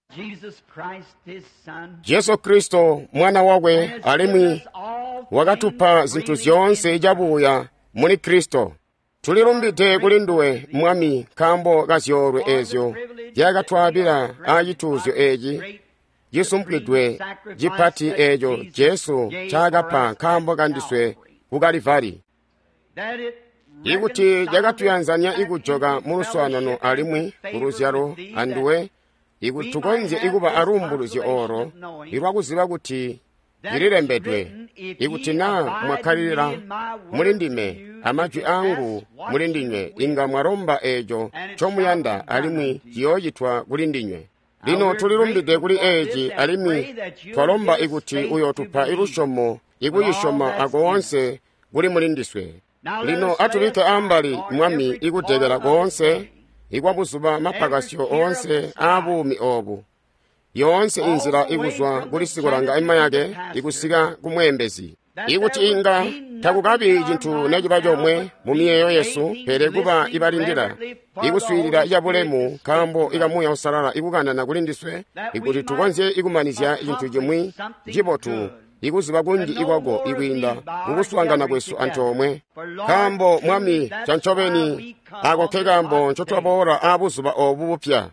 Yesu Kristo mwana wawe alimwi wakatupa zinthu zonse ijabuya muli Kristo. Tulilumbite kulinduwe mwami kambo kazyorwe ezyo yakatwabira achituzyo eji jisumpidwe jipati ejo Yesu chagapa kambo kandiswe kukalivari ikuti jakatuyanzanya ikujoka muluswanano alimwi kuluzyalo anduwe ikutukonze ikuba arumbuluzye oro ilwakuziba kuti ililembedwe ikuti na mwakhalira muli ndime amajwi angu muli ndinywe inga mwaromba ejo chomuyanda alimwi chiyoyitwa kuli ndinywe. Lino tulilumbide kuli eji alimwi twalomba ikuti uyo tupa ilushomo ikuyishoma ako onse kuli muli ndiswe. Lino atulike ambali mwami ikutegera konse ikwabuzuba mapakasyo onse abumi obu yonse inzira ikuzwa kulisigolanga ima yake ikusika kumwembezi ikuti inga takukabi chinthu nechipa chomwe mumiyeyo Yesu pere kuba ibalindira ikuswirira iyabulemu kambo ikamuya usalala ikukanana kulindiswe ikuti tukonze ikumanizya chinthu chimwi chipotu ikuziba kunji ikwago ikuinda mukuswangana kwesu anthu omwe kambo mwami chanchopeni akokhe kambo nchotwapora abuzuba obu bupya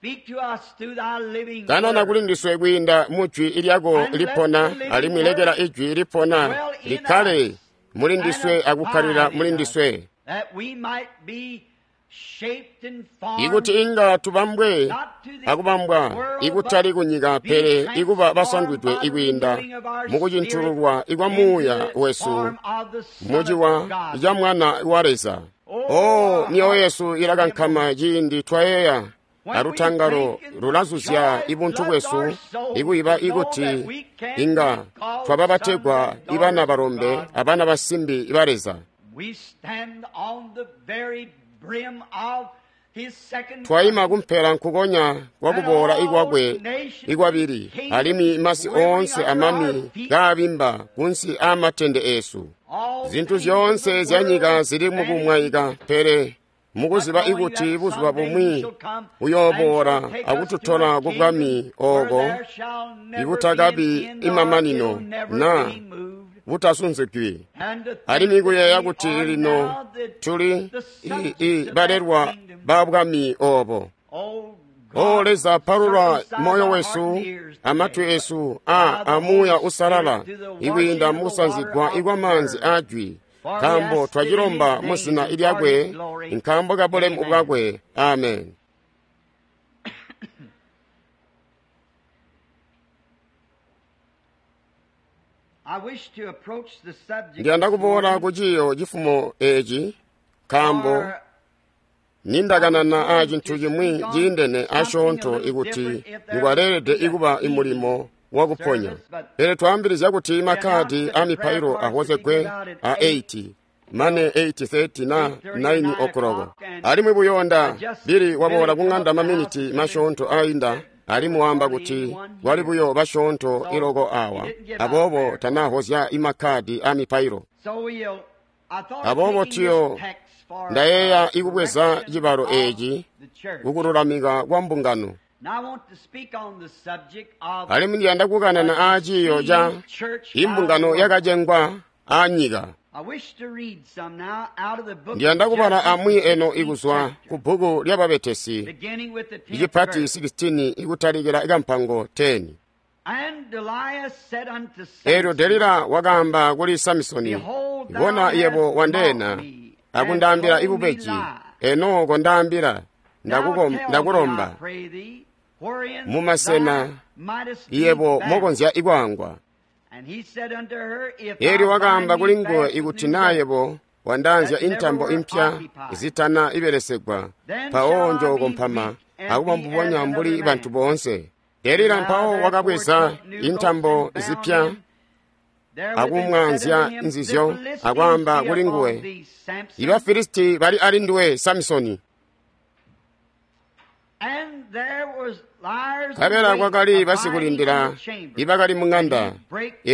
kanana kulindiswe kuinda muchwi ilyako lipona alimwilekera ijwi lipona likhale mulindiswe akukhalira mulindiswe ikuti inga tupambwe akupambwa ikutali kunyika pere ikuba basangwidwe ikuinda mukuchintululwa ikwamuya wesu mujiwa ja mwana wareza niyo Yesu ilakankhama jindi twayeya arutangaro rulazuzya ibunthu kwesu ikuiba ikuti inga twababategwa ibana barombe abana basimbi ibareza twayima kumpera nkukonya kwakubora ikwakwe ikwabiri alimi masi onse amami gabimba kunsi amatende esu zinthu zonse zanyika zili mukumwayika pere mukuziba ikuti buzuba bumwi uyobora akututola kubwami ogo ikutagabi imamanino na butasunzikwi alimi kuyeya kuti lino tuli balerwa babwami obo leza parula moyo wesu amatu esu amuya usalala ikwinda musanzigwa ikwamanzi ajwi kambo twajilomba musina ilyakwe nkambo kabulemu ubwakwe amen. Ndianda kubola kujiyo jifumo eji kambo nindaganana ajintu jimwi jindene ashonto ikuti ngwarerede ikuba imulimo wakuponya pere twambiriza kuti makadi amipairo ahozekwe a 80 mane 80 na 9 okorogo alimwe buyonda bili wabola kung'anda maminiti mashonto ainda alimuwamba kuti wali buyo bashonto ilogo awa abobo tanahozya imakadi amipairo abobo tiyo ndayeya ikubweza jibalo eji kukurulamika kwa mbungano alimu ndiyanda kukanana ajiyo ja imbungano yakajengwa anyika ndiyanda kupala amwi eno ikuzwa ku bhuku lya babetesi ijipati 16 ikutalikira ikampango 10 ero delila wakamba kuli Samisoni iwona iyebo wandena akundambira ikubeji eno kondambira ndakulomba mumasena iyebo mokonzya ikwangwa eri wakamba kulinguwe ikuti nayebo wandanzya intambo impya izitana iberesegwa pawo njoko mphama akupambuponya mbuli bantu bonse derira mpawo wakabweza intambo zipya akumwanzya nzizyo akwamba kulinguwe ibafilisti bali alinduwe Samisoni kabela kwakali basikulindira ibakali mung'anda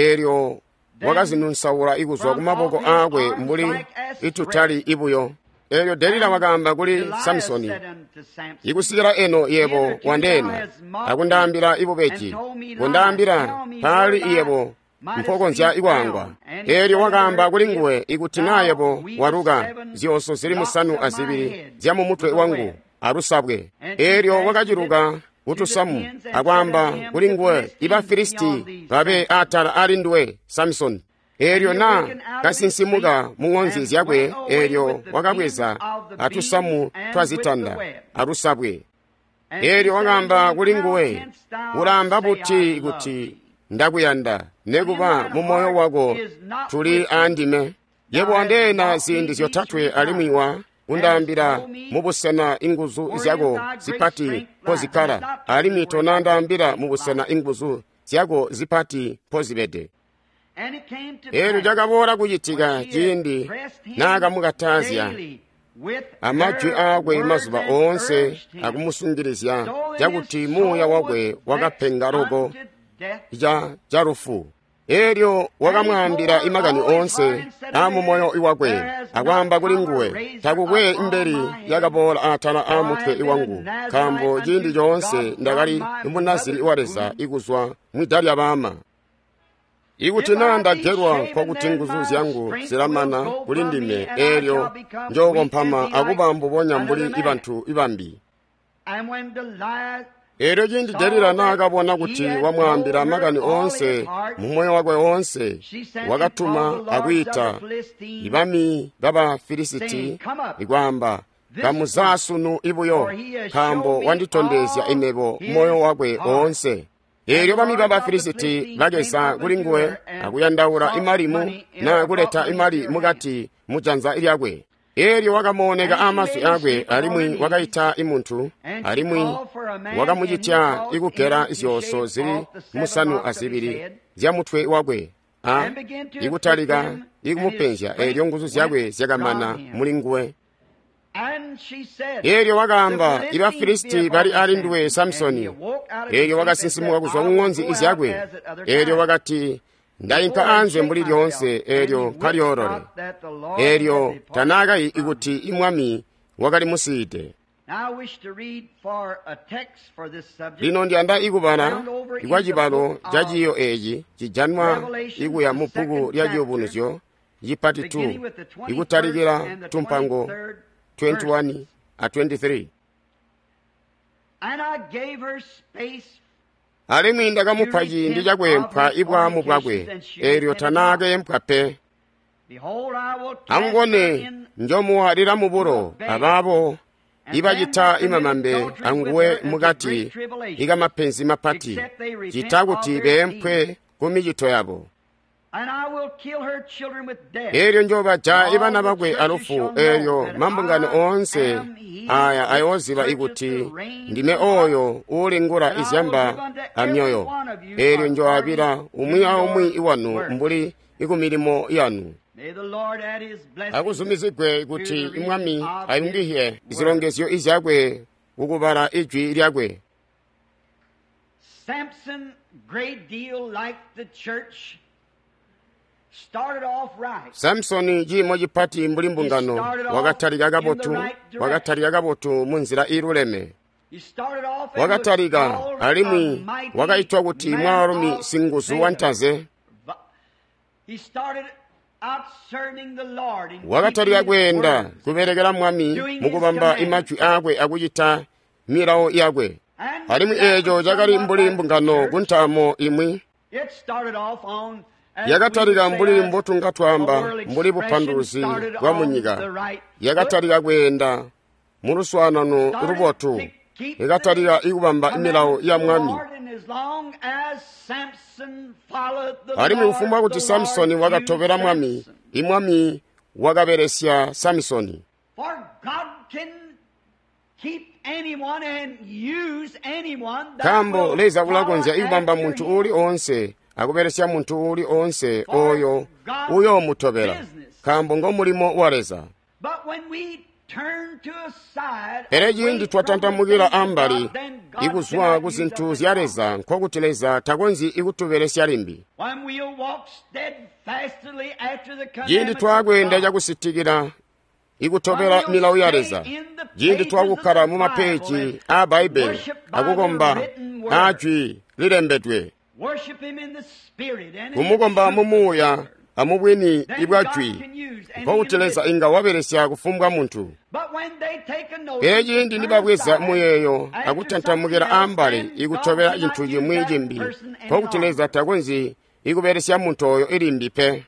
eryo wakazinunsawula ikuzwa kumaboko akwe mbuli itutali ibuyo eryo Delila wakamba kuli Samsoni, ikusikira eno yebo wandena akundambira ipo pechi kundambira pali iyebo mphokonzya ikwangwa. Eryo wakamba kuli nguwe ikuti nayepo waruka zionso zili musanu azibiri zya mumutwe wangu arusabwe. Eryo wakachiruka utusamu akwamba kuli nguwe Ibafilisti babe atala ali ndiwe Samsoni. Eryo na kasinsimuka mung'onzi zyakwe eryo wakabweza atusamu twazitanda arusabwe. Eryo wakamba kuli nguwe ulamba buti kuti ndakuyanda nekuba mumoyo wako tuli andime yebo andena zindi zyotatwe alimwiwa undambira mubusena inguzu zyako zipati pozikhala alimito nandambira mubusena inguzu zyako zipati pozibede. Eryo jakabora kuchitika chindi nakamukatazya amajwi akwe mazuba onse akumusungiriza jakuti muya wakwe wakaphenga roko jarufu. Eryo wakamwambira imakani onse amumoyo iwakwe akwamba kuli nguwe takukwe imberi yakabola atala amutwe iwangu kambo chindi chonse ndakali imunaziri iwaleza ikuzwa mwidali abama ikuti nandagerwa kwakuti nguzu zyangu zilamana kuli ndime. Eryo njokomphama akubambo bonyambuli ibanthu ibambi. Eryo chindi Delila nakabona kuti wamwambira makani onse mumoyo wakwe onse wakatuma akuyita ibami b'Abafilisiti ikwamba kamuzasunu ibuyo kambo wanditondezya inebo moyo wakwe onse. Eryo bami b'Abafilisiti bagesa kuli nguwe akuyandaula imalimu na kuleta imali mukati mujanza ilyakwe. Eryo wakamoneka amaso akwe alimwi wakayita imunthu alimwi wakamuchitya ikugera izionso zili musanu azibiri zya mutwe wakwe ikutalika ikumupenzya. Eryo nguzu zyakwe zyakamana muli nguwe. Eryo wakamba Ibafilisti bali ali ndiwe Samsoni. Eryo wakasinsimuka kuzwa ng'onzi izyakwe. Eryo wakati ndayinka anzwe mbuli lyonse eryo kalyorole. Eryo tanaka ikuti imwami wakali musite. Lino ndiyanda ikubala ikwachibalo jajiyo eji chijanwa ikuya mupuku lya jiobunuzo jipati 2 ikutalikira tumpango 21-23. Alimwi ndakamuphachi ndi chakwempha ibwamu bwakwe. Eryo tanaka yempha pe amukone njomuwalira muburo ababo ibachita imamambe anguwe mukati ikamapenzi mapati chitakuti bempwe kumichito yabo. Eryo njobaja ibana bakwe alufu. Eryo mambungano onse aya ayoziba ikuti ndime oyo ulingura izyamba amyoyo. Eryo njowabira umwi aumwi iwanu mbuli ikumilimo yanu. Akuzumizigwe ikuti imwami ayungihe izilongesyo izyakwe ukubala ijwi lyakwe. Samson, great deal like the church, started off right. Samsoni jimo jipati mbuli mbungano wakatalika kabotu munzira iruleme. Wakatalika alimwi wakaitwa kuti mwarumi singuzu wantaze. Wakatalika kwenda kuberekera mwami mukubamba imachwi akwe akuchita mirawo yakwe. Alimwi ejo jakali mbuli mbungano kuntamo imwi. Yakatalika mbuli mbotunga twamba mbuli bupanduzi bwa munyika. Yakatalika kwenda muluswanano rubotu. Yakatalika ikubamba imilawo ya mwami. Alimwi ufumba kuti Samsoni wakatobera mwami imwami wakaberesya Samsoni. Kambo leza kulakonzya ikubamba muntu uli onse akuberesya muntu uli onse oyo uyo mutobera kambo ngomulimo waleza. Ereji ndi twatantambukira ambali ikuzwa kuzinthu zyaleza nkhokuteleza takonzi ikutuberesya limbi. Jindi twakwenda chakusitikira ikutobera milawu yaleza jindi twakukhala mu mapeji a baibeli akukomba achwi lilembedwe kumukomba mumuya amubwini ibwachwi mpouteleza inga waberesya kufumbwa munthu ejindi ndibabweza muyeyo akutantamukira ambale ikutobera inthu yimwe jimbi mpouteleza takunzi ikuberesya munthu oyo ilimbi pe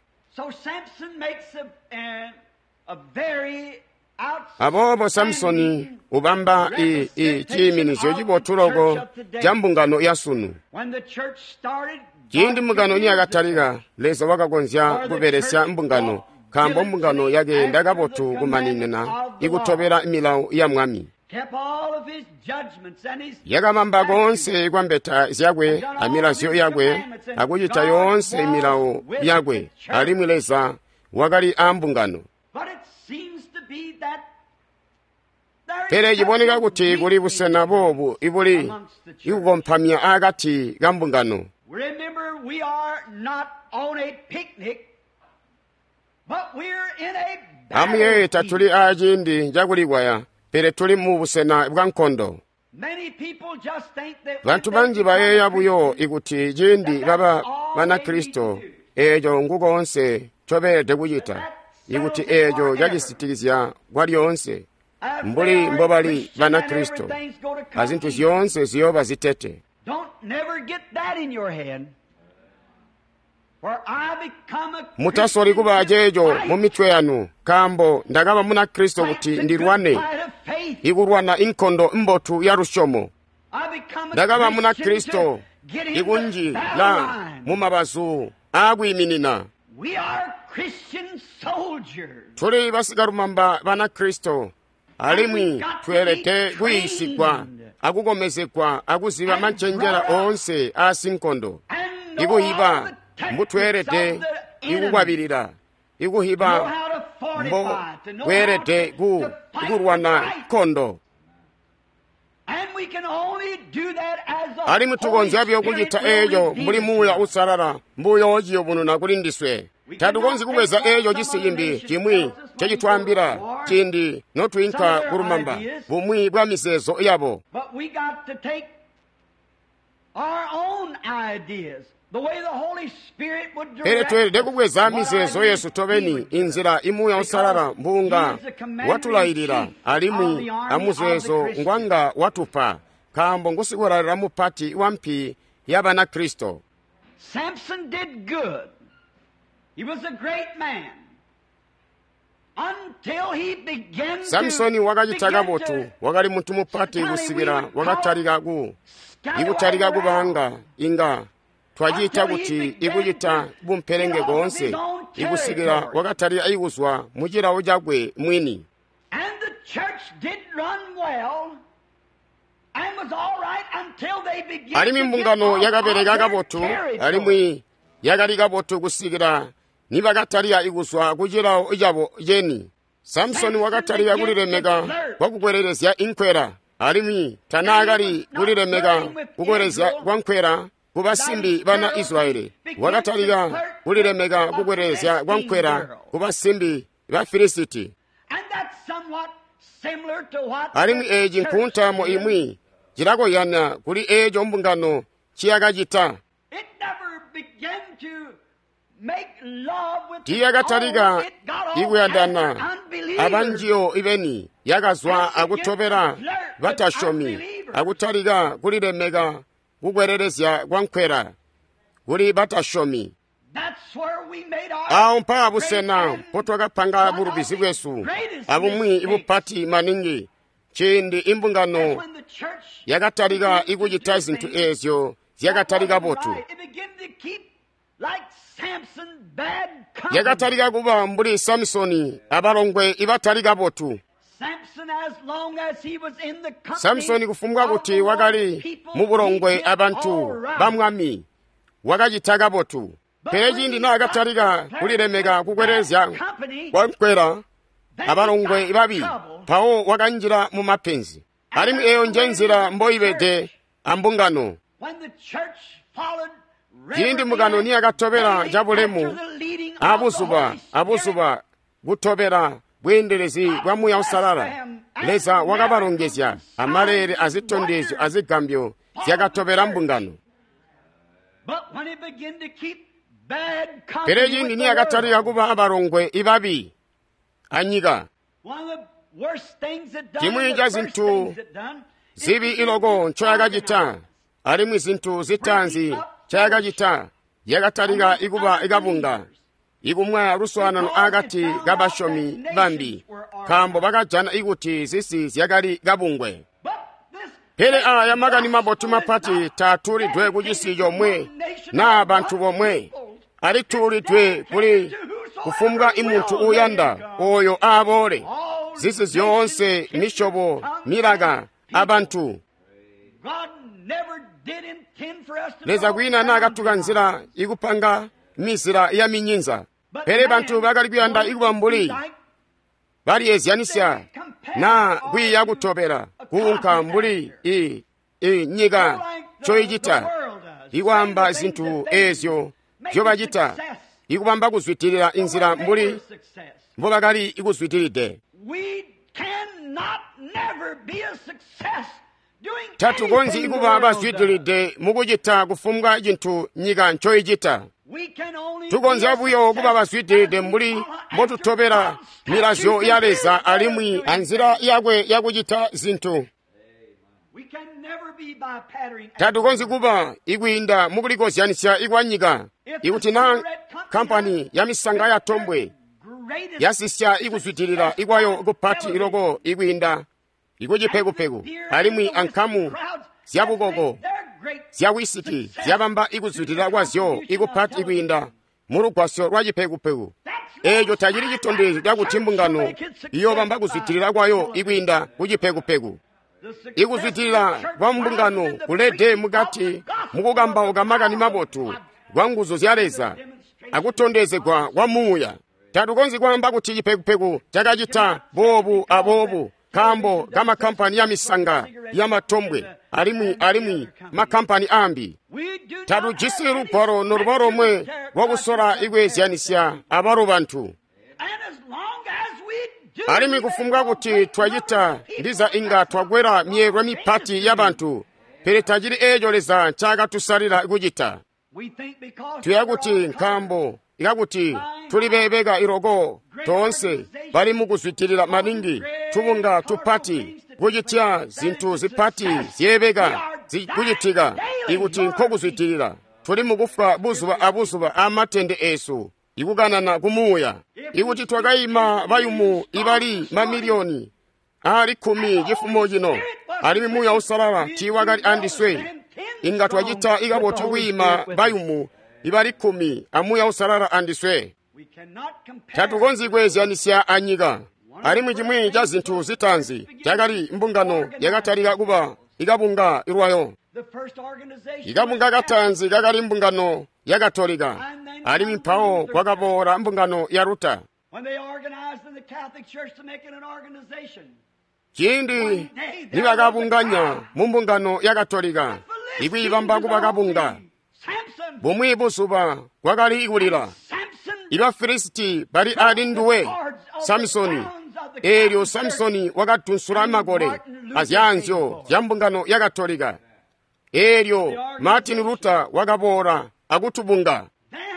abobo Samsoni ubamba chiyiminizo chibotuloko cha mbungano ya sunu chindi mbungano ni akatalika leza wakakonzya kuberesya mbungano kambo mbungano yake ndakabotu kumaninena ikutobera milawu ya mwami yakamamba konse kwambeta zyakwe amilaziyo yakwe akuchita yonse imilawu yakwe alimwileza wakali a mbungano pere chiboneka kuti kuli busena bobu ibuli ikukomphamiya akati ka mbungano amuyeta tuli achindi njakulikwaya pere tuli mu busena bwa nkhondo bantu banji bayeya buyo ikuti jindi baba bana kristo ejo ngukonse choberede kuchita ikuti ejo jachisitirizya kwa lyonse mbuli mbobali bana kristo azinthu ziyonse ziyoba zitete mutasoli kuba jejo mu mitwe yanu kambo ndakaba muna kristo kuti ndirwane ikurwana inkhondo mbotu ya rushomo ndakaba muna kristo ikunji la mumabazu akwiminina tuli basikarumamba bana kristo alimwi twelete kuyisikwa akukomezekwa akuziba machenjera onse asinkondo ikuhiba mbutwerete ikukwabirira ikuhiba mbo werete ikurwana kondo alimwi tukonzi byokuchita ejo mbuli muya usalala mbuyo ojiyo buno nakulindiswe tatukonzi kubweza ejo chisiyimbi chimwi chachitwambira chindi notwinka kurumamba bumwi bwa misezo yabo pere twelede kubweza misezo yesu tobeni inzira imuya usalala mbunga watulayirira alimwi amuzezo ngwanga watupa kambo ngusikulalira mupati wampi yabana kristo. Samson did good. He was a great man. Until he began to Samsoni wakachitaga botu wakali muntu mupati kusigira wakatalika ku ikutalika kubanga inga twajita kuti ikujita bumperenge gonse ikusigira wakatalika ikuswa mujira ojagwe mwini. And the church did run well and was all right until they began alimi mbungano yakabereka botu alimwi yakalika botu kusigira nibakatalika ikuswa kujira ijabo jeni. Samsoni wakatalika kulilemeka kwakukwererezya inkwera alimi tanagali kulilemeka kukwerezya kwankwera kubasimbi bana Israeli wakatalika kulilemeka kukwerezya kwankwera kubasimbi ba Filisiti. And that's somewhat similar to what alimi eji nkuntamo imwi jirako yana kuli ejo mbungano chiyakachita. It never began to make love with tiyakatalika it got all ikuyandana kinds of unbelievers. abanjiyo ibeni yakazwa akutobera batashomi akutalika kulilemeka kukwererezya kwankwera kuli batashomi. That's where we made our awo mpaka busena potwakapanga burubizi bwesu abumwi ibupati maningi chindi imbungano when the church yakatalika ikuchita zinthu ezyo ziyakatalika botu it began to keep like Samson bad company. yakatalika kuba mbuli Samsoni abalongwe ibatalika botu. Samson, as long as he was in the company Samsoni kufumbwa kuti wakali mubulongwe abantu bamwami wakachitaga botu peji ndina akatalika kulilemeka kukwerezya kwankwera abalongwe ibabi pawo wakanjira mu mapenzi alimi eyo njenzira mboyibede ambungano when the church followed jindi mugano ni akatobera jabulemu abuzuba gutobera bwenderezi bwa muya usalala leza wakabalongezya amalere azitondezo azigambyo zyakatobera mbungano pere yindi ni akatalika kuba abalongwe ibabi anyika chimwe cha zinthu zibi iloko nchoyakachita alimwi zinthu zitanzi chayakachita yakatalika ikuba ikabunga ikumwa luswanano akati kabashomi bambi kambo bakajana ikuti zisi zyakali kabungwe pele aya makani maboti mapati tatulidwe kuchisi chomwe na abantu bomwe alitulidwe kuli kufumbwa imuntu uyanda oyo abole zisi zyonse mishobo milaka abantu leza kwina nakatuka nzira ikupanga misira ya minyinza pele bantu bakali kuyanda ikubambuli baliyezyanisya na kwiya kutobera kuunka mbuli nyika choyichita ikwamba zinthu ezyo vyobachita ikupamba kuzwitirira inzira mbuli mbo bakali ikuzwitiride tatukonzi ikupa bazwitiride mukuchita kufumbwa chinthu nyika nchoyichita tukonzi abuyo kuba bazwitiride mbuli mbotutobera milazo yaleza alimwi anzira yakwe yakuchita zinthu tatukonzi kuba ikuyinda mukulikozyanisya ikwanyika ikuti na kampani ya misanga ya tombwe yasisya ikuzwitirira ikwayo kupati iloko ikuyinda ikuchipekupeku alimwi ankhamu zyakukoko zyawisiki zyabamba ikuzwitirira kwazyo ikupati ikuyinda mulugwaso lwa chipekupeku echo tachili chitondezo chakuti mbungano iyo bamba kuzwitirira kwayo ikuyinda kuchipekupeku ikuzwitirira kwa mbungano kulede mukati mukukamba ukamakani mabotu kwa nguzo zyaleza akutondezedwa kwa muya tatukonzi kwamba kuti chipekupeku chakachita bobu abobu kambo kama kampani ya misanga ya matombwe alimwi makampani ambi tatujisiru poro norubaro mwe wakusora ikwezyanisya abaro bantu alimi kufumbwa kuti twachita ndiza inga twagwera myerwa mipati ya bantu pere tajiri ejo leza chaka tusalira ikuchita tuyakuti nkambo ikakuti tulibebeka irogo tonse bali mukuzwitirira maningi tubunga tupati kuchitya zinthu zipati zyebeka zikuchitika ikuti nkokuzwitirira tuli mukufa abuzuba amatende esu ikukanana kumuya ikuti twakayima bayumu ibali mamiliyoni ali 10 chifumo chino alimi muya usalala tiwakali andiswe inga twachita ikapoti kuyima bayumu ibali 10 amuya usalala andiswe tatukonzi kwezyanisya anyika alimwi chimwe cha zinthu zitanzi chakali mbungano yakatalika kuba ikabunga irwayo ikabunga katanzi kakali mbungano yakatolika alimi mphawo kwakapora mbungano ya Ruta chindi nibakabunganya mumbungano yakatolika ikwiyipamba kubakabunga bomwe busuba kwakali ikulira Ibafilisti bali ali nduwe Samsoni eryo Samsoni wakatunsula makole azyanzyo yambungano yakatolika eryo Martin Luther wakapora akutubunga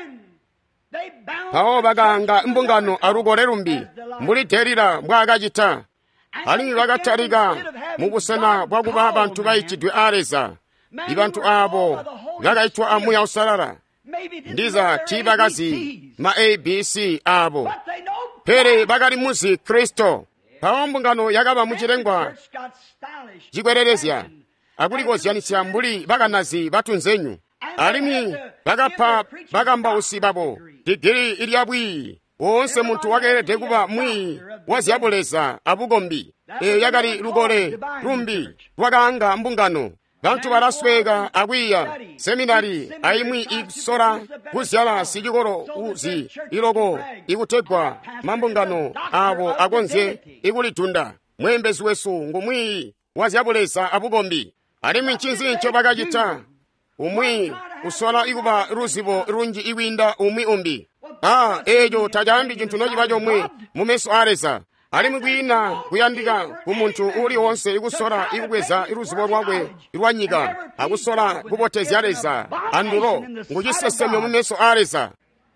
pawo baganga mbungano arugore rumbi muliterira mbwakachita alimi bakatalika mukusana bwakuba abantu bayitidwe aleza ibantu abo gakayitwa amuya usalala ndiza tibakazi ma ABC abo pere bakali muzi Kristo pawo mbungano yakaba muchilengwa chikwererezya akulikozyanisya mbuli bakanazi batunzenyu alimi bakapha bakamba usibabo digiri ilyabwi wonse muntu wakerede kuba mwi wazyabuleza abugombi yakali lugole rumbi wakanga mbungano bantu balasweka akwiya seminari aimwi ikusora kuzyala sichikolo uzi iloko ikutegwa mambungano abo akonze ikulitunda mwembezi wesu ngumwi wazyabuleza abugombi alimi nchinzincho bakachita umwi usola ikuba ruzibo runji iwinda umwi umbi ejo tajambi chinthu nochipa chomwe mumeso aleza ali mkwina kuyandika ku munthu uliwonse ikusola ikukweza iluzipo lwakwe ilwanyika akusola kupoteza aleza andulo nguchisesemyo mumeso aleza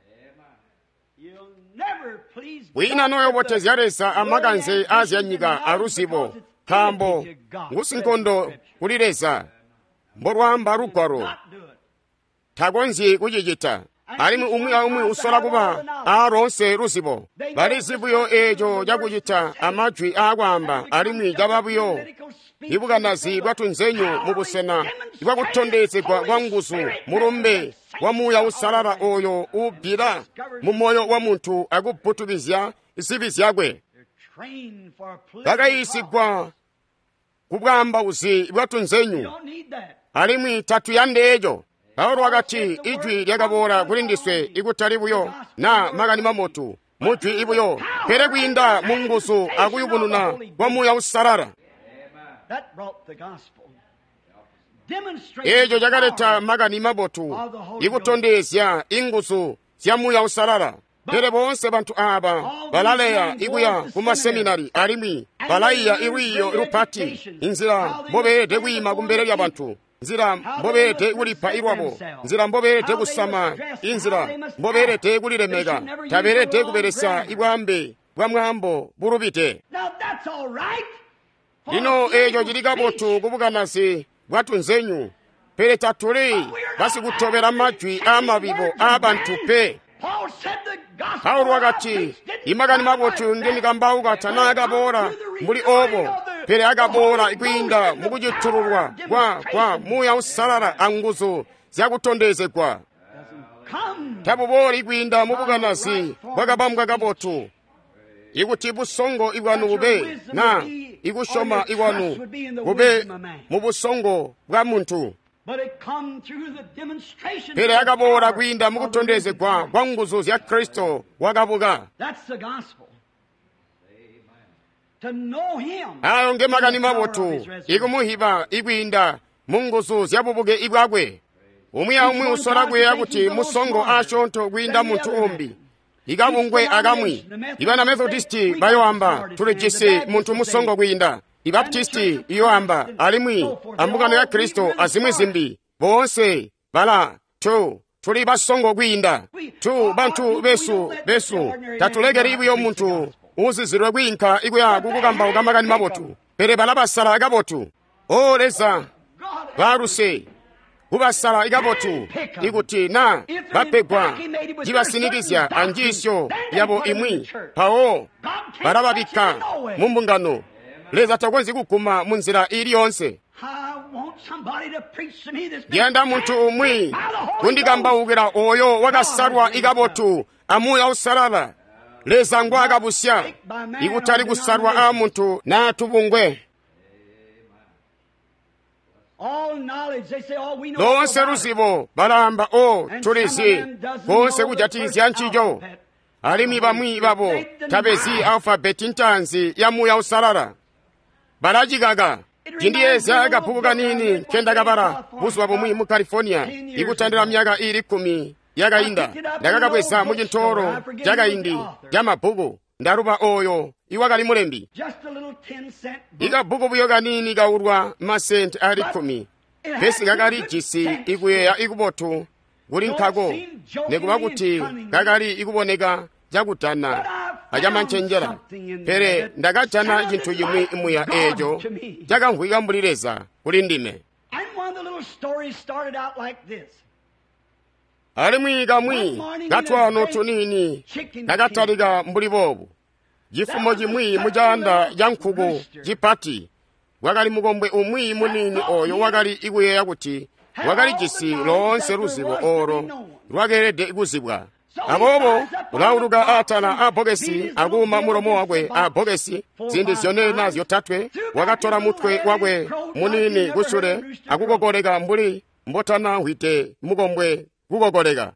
wina noyo poteza aleza amakanze aziyanyika aluzipo khambo ngusinkondo kulileza mbolwamba lugwaro takonzi kuchichita alimu umwe usola kuba alonse luzipo bali zibuyo ejo jakuchita amajwi akwamba alimwi jababuyo ibukanazi bwatunzenyu mubusena ibwakutondezedwa kwa nguzu mulumbe wamuya usalala oyo ubira mumoyo wa munthu akuputukizya izibi zyakwe kakayisigwa kubwamba uzi bwatunzenyu alimwi tatu yande ejo Paulo wakati ijwi lyakabora kulindiswe ikutalibuyo na makani mamoto mujwi ibuyo pere kwinda mungusu akuyubununa wamuya usalala ejo jakaleta makani mabotu ikutondezya ingusu zyamuya usalala pere bonse bantu aba balaleya ikuya kumaseminari alimwi balaiya iwiyo ilupati inzira mbobete kwima kumbere lya bantu nzira mbobete kulipa ilwabo nzira mbobete kusama inzira mbobete kulilemeka taberete kuberesa ibwambe bwamwambo bulubite lino ejo jilikabotu kubukanasi bwatunzenyu pere tatuli basi kutobera majwi amabibo abantu pe Paulo wakati imakani mabotu ndimikambauka tanakabora mbuli obo pere akabora ikwinda mukujitululwa kwa muya usalala anguzu zyakutondezedwa tabubora ikwinda mubukanasi bwakabambwa kabotu ikuti busongo iwanu bube na ikushoma iwanu bube mubusongo bwa muntu pere akabora kwinda mukutondezedwa kwa nguzu zya Kristo wakabuka ayo nge makani mabotu ikumuhiba ikwinda munguzu zyabubuke ibwakwe umwiya umwe usola kwe akuti musongo ashonto kwinda munthu umbi ikabungwe akamwi ibana methodisti bayoamba tulejese munthu musongo kwinda ibaptisti iyoamba alimwi ambukano ya Kristo azimwe zimbi bonse bala tuli basongo kwinda bantu besu tatulekere ibuyo munthu uzizirwe kwinka ikuya kukukamba ukamakani mabotu pere bala basala ikabotu oleza baruse ubasala ikabotu ikuti na bapegwa jibasinikizya anjisyo yabo imwi pawo barababika mumbungano leza takonzi kukuma munzira iliyonse yenda munthu umwi kundikambawukira oyo wakasalwa ikabotu amuya usalala leza ngwa akabusya ikutali kusalwa a munthu na tubungwe lonse luzibo balamba tulizi konse kujatizya ncijo alimi bamwi babo tabezi alfabeti ntanzi yamuya usalala balajikaga jindiyeza akapukuka nini kenda kabara busu wabo mwi mu California ikutandira myaka 10 yakayinda ndakakabweza muchintoro jakayindi jamabuku ndarupa oyo iwakali mulembi ikabuku buyo kanini kaurwa masenti 10 pesi kakali jisi ikuyeya ikubotu kuli nkhako nekuba kuti kakali ikuboneka jakutana ajamancenjera pere ndakajana chinthu chimwi imuya ejo jakankhwika mbulileza kuli ndime alimwi kamwi katwano tunini ndakatalika mbulibobu jifumo chimwi mujanda jankhuku jipati wakali mukombwe umwi munini oyo wakali ikuyeya kuti wakali jisi lonse luzibo oro lwakerede ikuzibwa abobo ulauluka atala abogesi akuma mulomo wakwe abogesi zindi zyonena zyotatwe wakatola mutwe wakwe munini kusule akukogoleka mbuli mbotana hwite mukombwe kukogoleka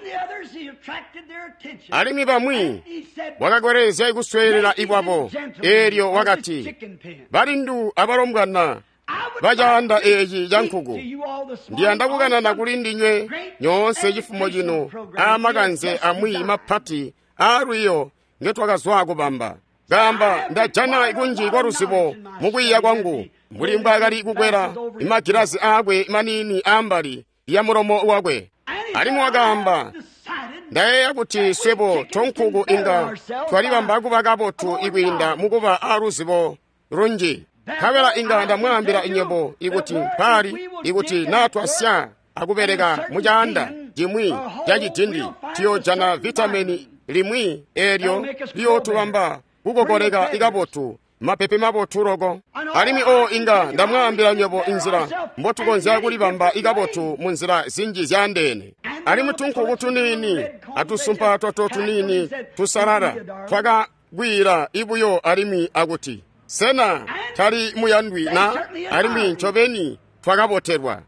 alimi bamwi wakakwereza ikuswelera ibwapo eryo wakati bali ndu abalomgana bajanda eji jankhuku ndiyandakukanana kuli ndinywe nyonse chifumo chino amakanze amwi mapati aluyo ngetwakazwako bamba gamba ndajana ikunji kwa ruzibo mukwiya kwangu mulimba akali kukwera imagirasi akwe manini ambali ya mulomo wakwe alimu agamba ndayeya kuti swebo tonkuku inga twalibambaku pakapotu ikwinda mukupa aruzibo runji khavela inga ndamwambira inyembo ikuti mpali ikuti natwasya akupereka muchanda chimwi chachitindi tiyojana vitamini limwi eryo liyotuvamba kukokoleka ikapotu mapepe mapotu roko alimi o inga ndamwambira nyembo inzira mbotukonza kulipamba ikapotu munzira zinji zyandene alimu tunkuku tunini atusumpa twato tunini tusalala twakagwira ibuyo alimi akuti sena tali muyandwi na alimi nchoveni twakapoterwa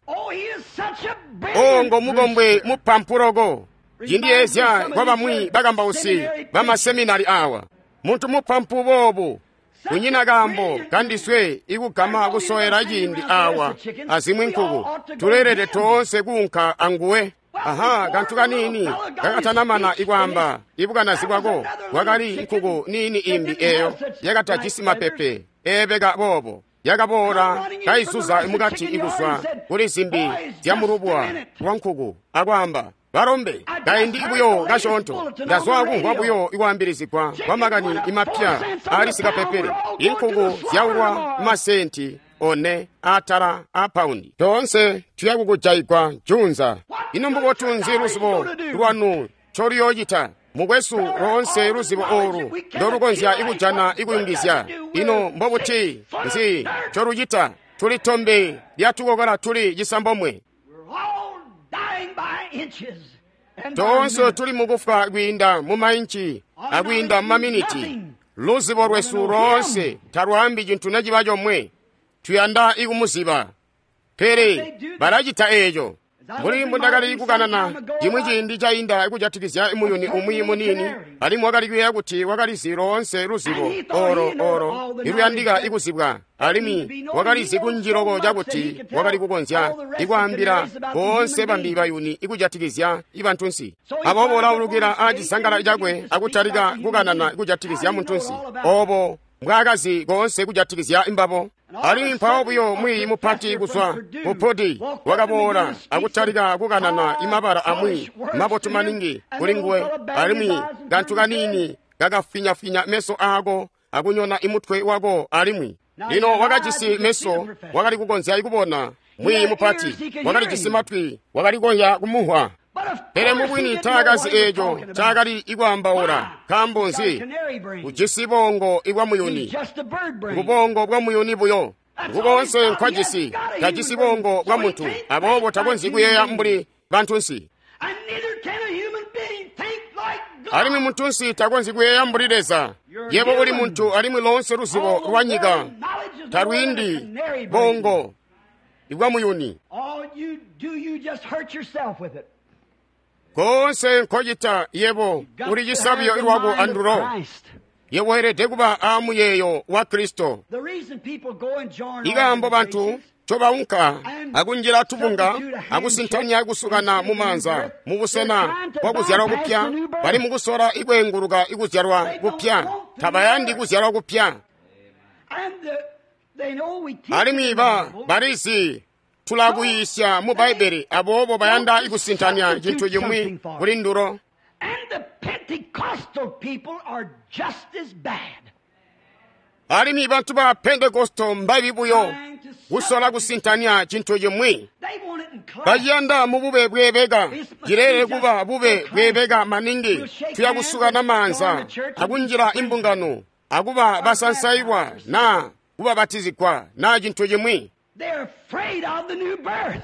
ngomukombwe mupampurogo yindiyezya kwa bamwi bakambausi bamaseminari awa muntu mupampu bobo kunyina kambo kandiswe ikugama kusoera yindi awa azimwe nkuku tulerere tonse kunka anguwe aha kantu kanini kakatanamana ikwamba ibukanazibwako wakali nkuku nini imbi eyo yakatachisi mapepe ebeka bobo yakabora kaisuza imukati ikuswa kuli zimbi zyamurubwa wa nkuku akwamba barombe kaindi ibuyo kashonto ndazwaku ngwabuyo ikwambirizikwa kwamakani imapya alisikapepere inkuku zyauwa masenti one atara apaundi tonse tuyakukujaikwa junza inombukotunzi ruzibo lwanu choliyoyita mukwesu ronse ruzibo oru ndorukonzya ikujana ikuyingizya ino mbobuti nzi choruyita tuli tombe lyatukokola tuli jisambomwe tonse tuli mukufa gwinda mumainchi agwinda mumaminiti luzibo lwesu ronse talwambi jintu najiba jomwe tuyanda ikumuziba pere barajita ejo mulimbo ndakali ikukanana imwe chindi chayinda ikujatikizya imuyuni umwi munini alimu wakalikwira kuti wakalizi ronse ruzibo oro iruyandika ikuzibwa alimi wakalizi kunjiroko chakuti wakalikukonzya ikuambira bonse bambi bayuni ikujatikizya ibantunsi abobo laulukira achisangala chakwe akutalika kukanana ikujatikizya muntunsi obo mwakazi konse kujatikizya imbapo ali mphawobuyo mwi mupati kuswa mupoti wakabora akutalika kukanana imapara amwi mapotu maningi kulingwe alimi kantu kanini kakafinyafinya meso ako akunyona imutwe wako alimwi lino wakachisi meso wakali kukonzya ikupona mwi mupati wakali chisi matwi wakali konya kumuhwa pere mubwini takazi ejo chakali ikwambaula kambonzi kuchisibongo ikwa muyuni kubongo bwa muyuni buyo kukonse nkwajisi kachisibongo bwa muntu abobo takonzi kuyeya mbuli bantunsi alimi muntunsi takonzi kuyeya mbulileza yebo uli muntu alimi lonse ruzibo lwanyika tarwindi bongo ikwa muyuni konse nkojita yebo uli jisabyo ilwako anduro yebo herete kuba amuyeyo wa Kristo igambo bantu chobaunka akunjira tubunga akusintanya akusukana mumanza mubusena wakuzyarwa kupya bali mugusora ikwenguruka ikuzyarwa kupya tabayandi kuzyarwa kupya alimiba barisi tulakuyisya mu Baibeli abobo bayanda ikusintanya chintu chimwi kuli nduro alimi bantu ba Pentekosto mbabibuyo kusola kusintanya chintu chimwi bayanda mu bube bwebega jirere kuba bube bwebega maningi tuyakusukana manza akunjira imbungano akuba basansaiwa na kuba batizikwa na chintu chimwi. They're afraid of the new birth.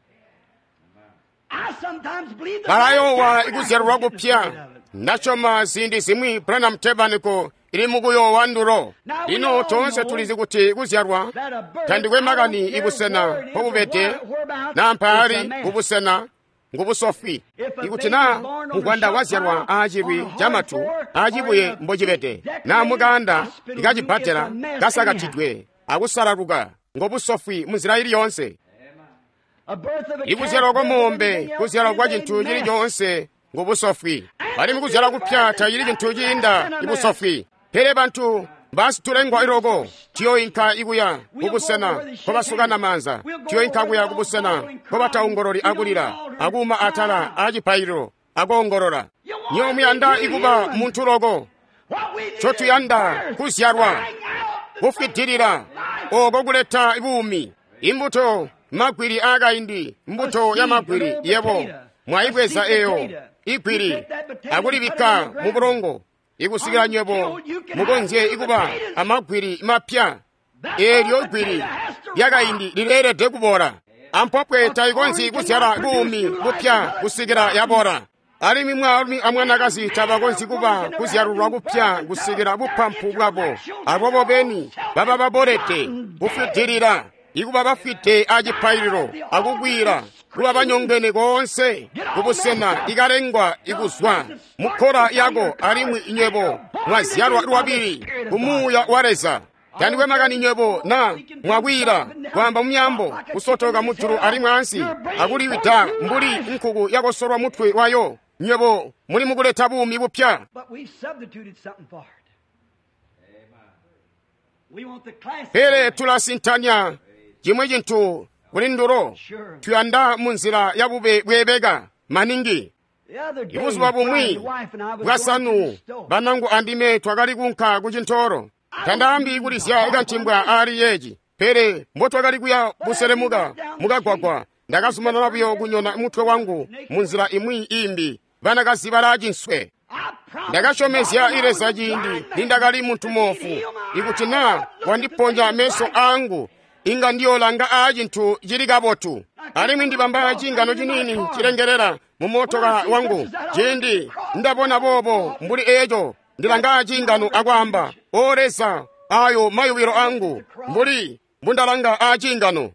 I sometimes believe the balayowa ikuzyarwa kupya nachoma zindi zimwi Branham Tabernacle ili mukuyo wanduro ino tonse tulizi kuti kuzyarwa tandikwe makani ibusena pobubete na mpari kubusena ngubusofi ikuti na mugwanda wazyarwa achibwi jamatu achibuye mbojibete na muganda ikachipatela kasakatidwe akusalaruka ngobusofi muzira ili yonse ikuzyarwa kwa mombe kuzyarwa kwa chintu chili chonse ngobusofi bali mukuzyarwa kupyata ili chintu chinda ibusofi pere bantu basitulengwa irogo tiyo inka iguya kubusena kobasugana manza tiyo inka guya kubusena kobataungorori agulira aguma atala ajipairo agongorora niyo muyanda iguba muntu rogo chotu yanda kusyarwa kufitirira ogoguleta ibumi imbuto magwiri againdi mbuto ya magwiri yebo mwaibweza eyo ikwiri agulibika mu burongo igusigira nyebo mugonze iguba amagwiri mapya eryo igwiri yagaindi lirerede kubora ampopwe taigonzi gusyara bumi bupya gusigira yabora alimi mwami amwanagazi tabagonzi kuba kusyarurwa gupya gusigira bupampu bwabo abobo beni baba baborete bufitirira iguba bafite agipairiro agugwira kuba banyongene gonse kubusena igarengwa iguswa mukora yago arimwe inyebo mwazyarwa rwabiri kumuya wareza kandi wemagana inyebo na mwagwira kwamba mnyambo usotoga muturu arimwe ansi aguri wita mburi nkugu yagosorwa mutwe wayo nyebo muri muguleta bumi bupya pere tulasintanya jimwe jintu ulinduro tuyanda munzira yabube bwebega maningi ibuzwa bumwi bwasanu banangu andime twagali gunka kujintoro tandambi gulisya iganchimbwa ari yeji pere mbotwagali kuya buseremuga mugagwagwa ndagasumana nabyo gunyona mutwe wangu munzira imwi imbi banagasi barajinswe ndagashomesya iresa jindi nindagali muntu mofu ikutina wandiponja meso angu inga ndiyo langa ajintu jirigabotu alimi ndibamba jingano jinini chirengerera mumotoka wangu jindi ndabona bobo mbuli ejo ndilanga jingano agwamba oresa ayo mayuwiro angu mbuli mbundalanga ajingano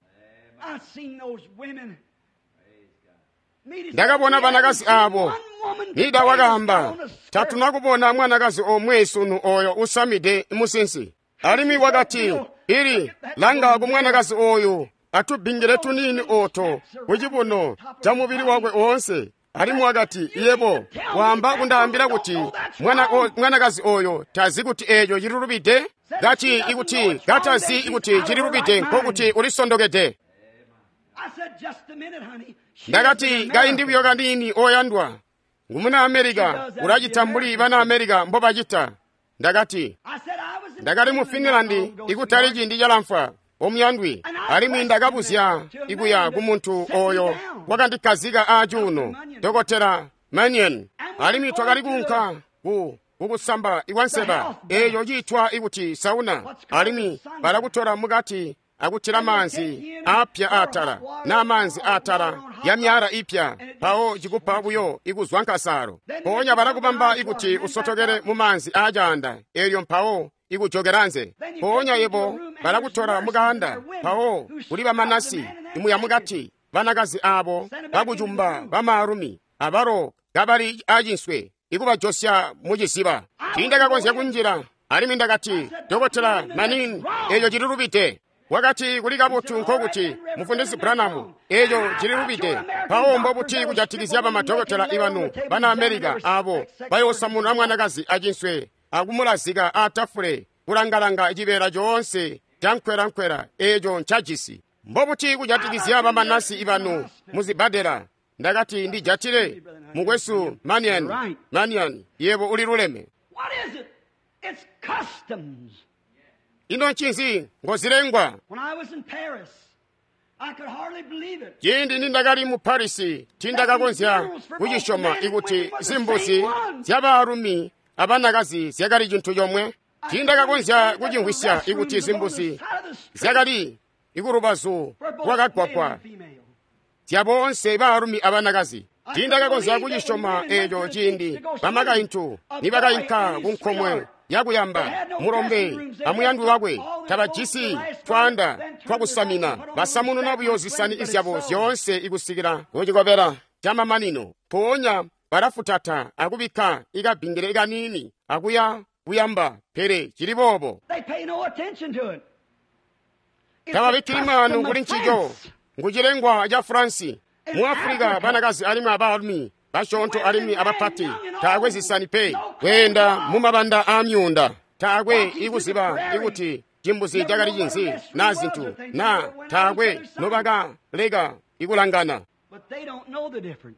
ndakabona banagasi abo nida wagamba tatunakubona mwanagasi omwesunu oyo usamide musinsi alimi wagati iri langa kumwanagasi oyo atubingire tunini oto kujibuno chamubiri wakwe onse alimu wagati yebo wamba kundambira kuti mwanagasi oyo tazi kuti ejo jirirubide gati ikuti gatazi ikuti jirirubide nkokuti ulisondogede ndagati gaindibyo gandini oyandwa ngumuna Amerika urajitambuli bana Amerika mbobajita ndagati ndagari mu Finland ikutali jindi jalamfa omyandwi ali mwindagabusya iguya gumuntu oyo wakandikaziga ajuno dogotera manyen ali mitwagali gunka ugusamba iwanseba eyo jitwa iguti sauna alimi baragutora mugati agutira manzi apya atara n'amanzi atara yamyara ipya pao jigupa buyo iguzwankasaro ponya baragubamba iguti usotogere mu manzi ajanda eyo mpao igujogeranze ponya yebo baragutora muganda pao uri bamanasi imuya mugati banagazi abo bagujumba bamarumi abaro gabari ajinswe iguba josya mugisiba tindaga gonse kunjira alimi ndagati dogotera manin eyo jirurubite wakati kuliga butu nkoguti mufundisi Branham ejo jirirubide paombo buti kujatikizya bamatogotera ibanu bana Amerika abo bayosamuna mwanagazi ajinswe agumulaziga atafure kulangalanga ijibera jonse tankwera ejo nchajisi mbobuti kujatikizya bamanasi ibanu muzibadera ndagati ndi jatire mugwesu manian yebo uliruleme. What is it? It's customs. Ino chinzi ngozirengwa. When I was in Paris, I could hardly believe it. Jindi nindagali mu Parisi tindagagonzya kujishoma iguti zimbuzi zyabarumi abanagazi zyagali jintu yomwe tindagagonzya kujingwisya iguti zimbuzi zyagali igurubazu wagagwakwa zyabonse barumi abanagazi tindagagonzya kujishoma ejo jindi bamagaintu nibagainka kunkomwe yaguyamba murombe amuyandwi wagwe tabajisi twanda twagusamina basamunu nabuyozisani izyabo zyonse igusigira ngojigobera jama manino ponya barafutata agubika igabingire iganini aguya buyamba pere kiribobo tababitirimanu kuri nkijo ngujirengwa ja Fransi mu Afrika banagazi alimi abalumi bashonto alimi abapati tagwezisani pe wenda mumabanda amyunda thakwe ikuziba ikuti chimbuzi chakali chinsi na zinthu na thakwe nopaka leka ikulangana. But they don't know the difference.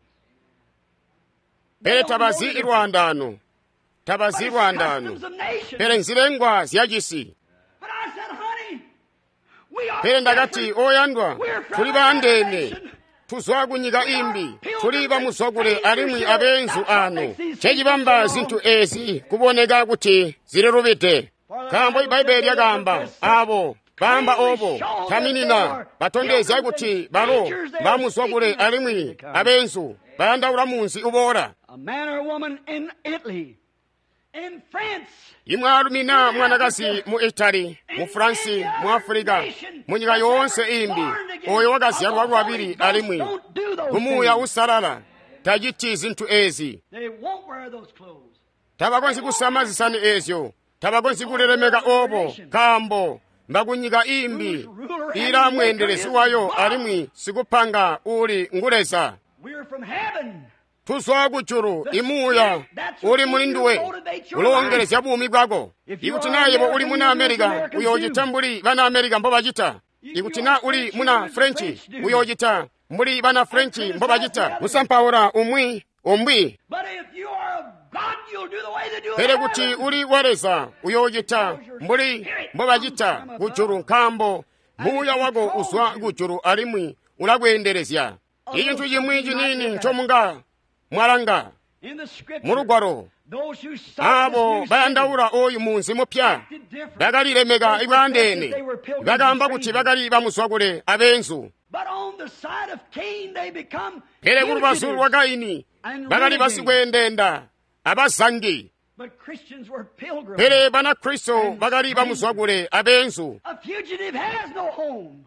Pere tabazirwa andano. Tabazirwa andano. Pere nzilengwa ziyachisi. But I said, honey, we are Pere ndakati different. oyandwa. We're from Tuli another bandene. nation. Tuzwakunyika imbi. Tuli bamusogole alimwi abenzu ano. Chechipamba zinthu ezi kuboneka kuti zilirupite. Kambo iBaibeli yakamba abo pamba obo taminina batondeza kuti balo bamusogole alimwi abenzu bayandaula munsi ubora. A man or a woman in Italy, in France, Imwe alumina mwanakazi mu Italy, mu France, mu Afrika, mu nyika yonse imbi, oyo wakazi alwalu abiri alimwi. Kumuya usalala, tajiti zinthu ezi. they won't wear those clothes. Tabakonsi kusamazisani ezyo, tabakonsi kulelemeka obo, kambo, mbakunyika imbi, ila mwendelesi wayo alimwi sikupanga uli ngulesa. We're from heaven. Tuzwa kuchuru imuya uli mulinduwe ulongelesya bumi bwako. Ikuti naye bo uli muna Amerika uyojitambuli bana Amerika mbo bajita. Ikuti na uli muna Frenchi uyojita mbuli bana Frenchi mbo bajita. Musampawora umwi. But if you are of God, you'll do the way they do Pere it. kuti uli wareza uyojita mbuli mbo bajita kuchuru nkambo. Muya wako uswa kuchuru alimwi ulakwendelesya. Ichintu chimwiji nini nchomunga mwalanga In the scripture, mulugwaro. those who saw this Abo new bayandaula oyu munsi mupya acted different. bakalilemeka ibwandene bagamba kuti bakali bamuswagule abenzu. But on the side of Cain, they become Pere kulubasu lwa fugitives Kaini and bakali renegades. basikwendenda abazangi. But Christians were pilgrims. Pere bana Kristo bakali bamuswagule abenzu. A fugitive has no home.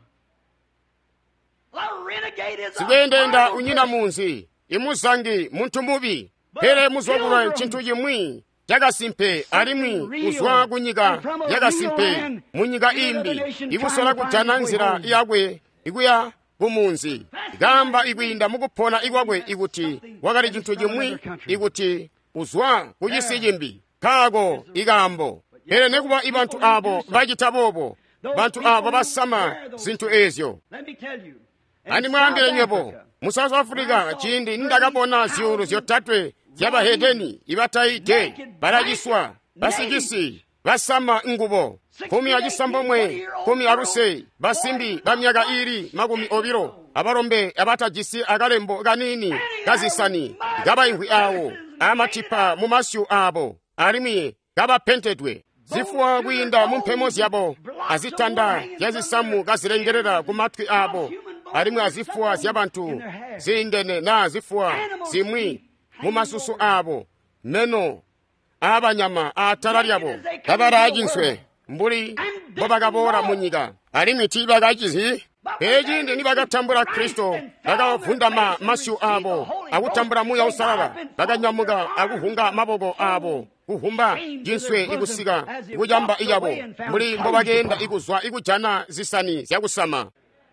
A renegade is a Sikwendenda final unyina person. munsi imuzangi muntu mubi. Pere muswagula chintu chimwi yakasimpe alimwi kuswa kunyika yakasimpe munyika imbi ikusola kujana nzira yakwe ikuya kumunzi gamba ikuinda mukupona ikwakwe ikuti wakali chinthu chimwi ikuti uzwa kujisijimbi kago igambo. Pere nekuba ibantu abo bachitabobo bantu abo basama zinthu ezyo. Let me tell you. in Ani mwambile South nyepo Africa, mu South Africa chindi ndakabona ziulu zyotatwe zyabahedeni ibataite balajiswa basigisi basama ngubo kumi ajisambomwe kumi aruse basimbi bamyaga iri makumi obiro abalombe abatajisi akalembo kanini kazisani gabayingwi awo amatipa mu masyu abo alimiye gabapentedwe zifuwa kuyinda mu mpemo zyabo azitanda yazisamu gazilengerera ku matwi abo alimwe azifuwa zyabantu zindene na zifuwa zimwi mu masusu abo meno abanyama atala lyabo gabalajinswe mbuli bo bagabora mu nyika alimwe tibagakizi ejindi nibagatambula Kristo bagavundama masyu abo akutambula muya usalala baganyamuga akuhunga mabogo abo kuhumba jinswe ikusika ikujamba iyabo mbuli mbo bagenda ikuzwa ikujana zisani zyakusama.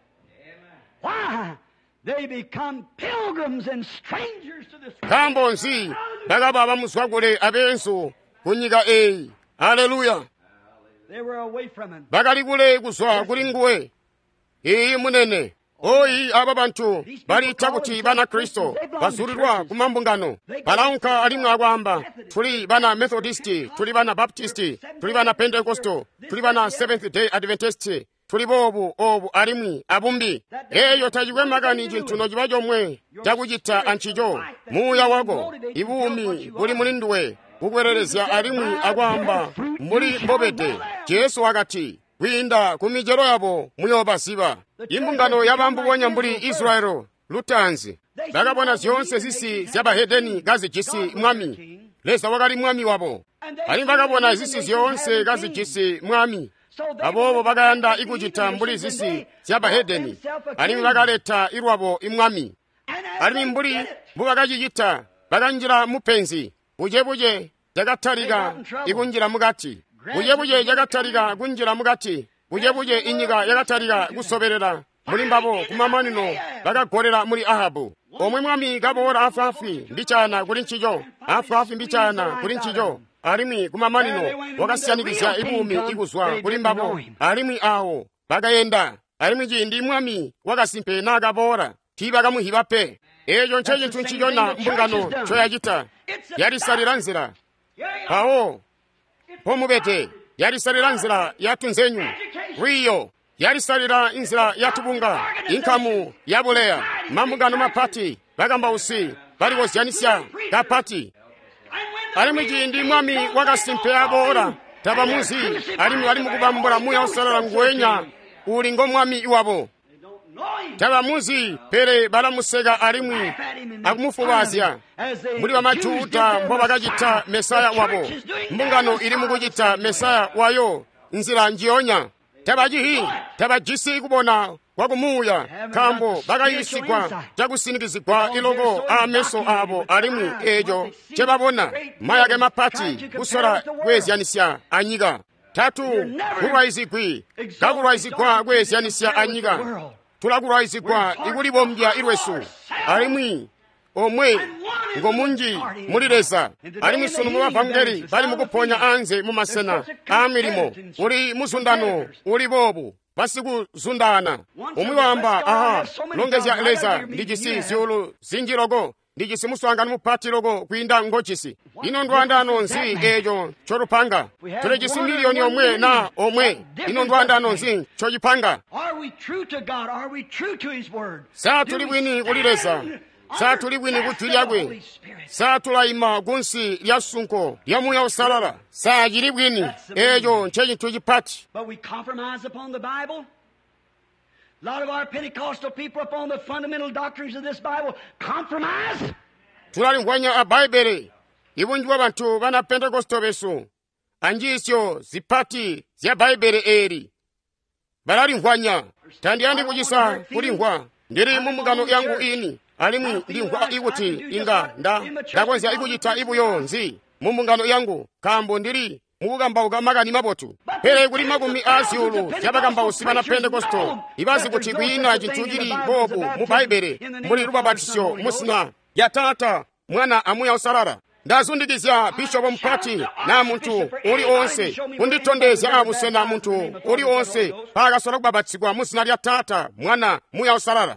why? They become pilgrims and strangers to this Kambo nsi bagaba bamuswagule abensu kunyika eyi. Haleluya. They were away from him. Bagaligule kuswa kulinguwe iyi munene oyi aba bantu balita kuti bana Kristo basulirwa kumambungano balawunka alimwe agwamba tuli bana Methodisti tuli bana Baptisti tuli bana Pentecosto tuli bana Seventh Day Adventist tuli bobu obu alimwi abumbi eyo tajigwe magani jintuno jibajo mwe jagujita anchijo muya wago ibumi buli mulinduwe kugwererezya alimwi agwamba muri mbobede Yesu wakati winda kumijero yabo muyobasiba imbungano yabambubonya mbuli Israelo lutanzi bagabona zyonse zisi zyabahedeni gazijisi mwami lesa wakali mwami wabo ali bagabona zisi zyonse gazijisi mwami abobo baganda ikujita mbuli zisi zyabahedeni ali bagaleta irwabo imwami ali mbuli bubagajijita baganjira mupenzi buje jagatariga igunjira mugati buje jagatariga gunjira mugati buje inyiga yagatariga gusoberera muri mbabo kumamanino bagagorera muri Ahabu omwe mwami gabora afafi mbicana kuri nchijo afafi mbicana kuri nchijo alimwi kumamanino wakasiyanikiza ibumi ikuzwa kulimbapo alimwi awo bakayenda alimwi chindi mwami wakasimpe nakapora tibakamuhibape ejo nche chinthu nchiyona mbungano choyachita yalisalira nzira pawo pomubete yalisalira nzira yatunzenyu wiyo yalisalira nzira yatubunga inkamu yabuleya mambungano mapati bakambausi baliwosiyanisya kapati alimwi chindi mwami wakasimpe abora tabamuzi alimu kubambula muya osalala ngwenya uli ngomwami iwabo tabamuzi pere balamusega alimwi akumufubazya muli wamajuta mbo bakachita mesaya wabo mbungano ili mukujita mesaya wayo nzira njiyonya tabajisi kubona kwakumuya kambo bakayisikwa chakusinikizikwa iloko ameso abo alimwi ejo chebabona mayake mapati kusora kwezyanisya anyika tatu kulwaizikwi kakulwaizikwa kwezyanisya anyika tulakulwaizikwa ikulibombya ilwesu alimwi omwe ngomunji mulileza alimwi sunu mubavangeli bali mukuponya anze mumasena amilimo uli muzundano uli bobu basikuzundana omwe wamba aha longezya leza ndijisi ziulu zinjiloko ndijisi muswanga mupati loko kwinda ngochisi ino ndwandano nzi ejo chorupanga tulejisi miliyoni omwe na omwe ino ndwandano nzi chojipanga saa tuli bwini kulileza saa tuli bwini kutwilyakwe saa tulayima gunsi lya sunko lya muya osalala saa jili bwini ejo nche chinthu chipati A lot of our Pentecostal people upon the fundamental doctrines of this Bible compromise. Tulalingwanya abaibele ibunjwa bantu bana Pentecosto besu anjisyo zipati zya baibele eri balalingwanya tandiyandi kujisa kulingwa ndiri mumugano yangu ini alimwi ndingwa ikuti inga ndakonzya ikujita ibuyo nzi mumugano yangu kambo ndiri mukukambauka makani mabotu pere kuli makumi aziulu syabakambausi bana Pentekosto ibazi kuti kwina chinthu chili bobu mu baibele muli lubabatisyo musina ya Tata Mwana amuya osalala ndazundikizya bishopu mpati na munthu uli onse kunditondezya abusena munthu uli onse pakasola kubabatizidwa musina lya Tata Mwana muya osalala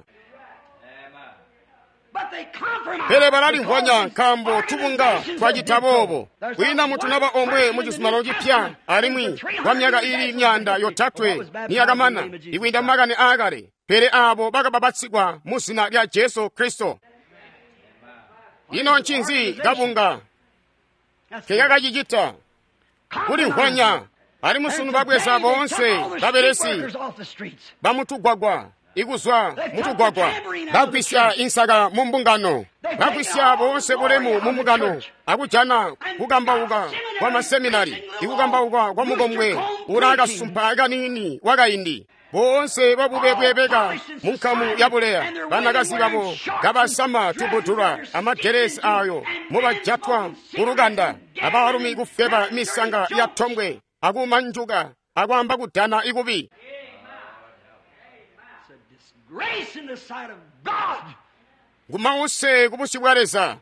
pele balalingwanya nkambo tubunga twajitabobo kwina munthu naba omwe muchisumalo chipya alimwi kwa myaka ili myanda yotatwe ni akamana ikwinda makani akale pele abo bakababatizidwa musina lya Yesu Kristo ino nchinzi kabunga kekakachijita kulingwanya ali musunu babweza bonse baberesi bamutugwagwa ikuzwa mutugwagwa bakwisya insaka mumbungano bakwisya bonse bulemu mumbungano akujana kukambauka kwa maseminari ikukambauka kwa mugomwe urakasumpa akanini wakaindi bonse babubebwebeka munkamu yabuleya banakazi babo kabasama tubutura amageresi ayo mubajatwa uruganda abalumi kufeba misanga ya thomwe akumanjuka akwamba kudana ikubi ngumause kubusibwareza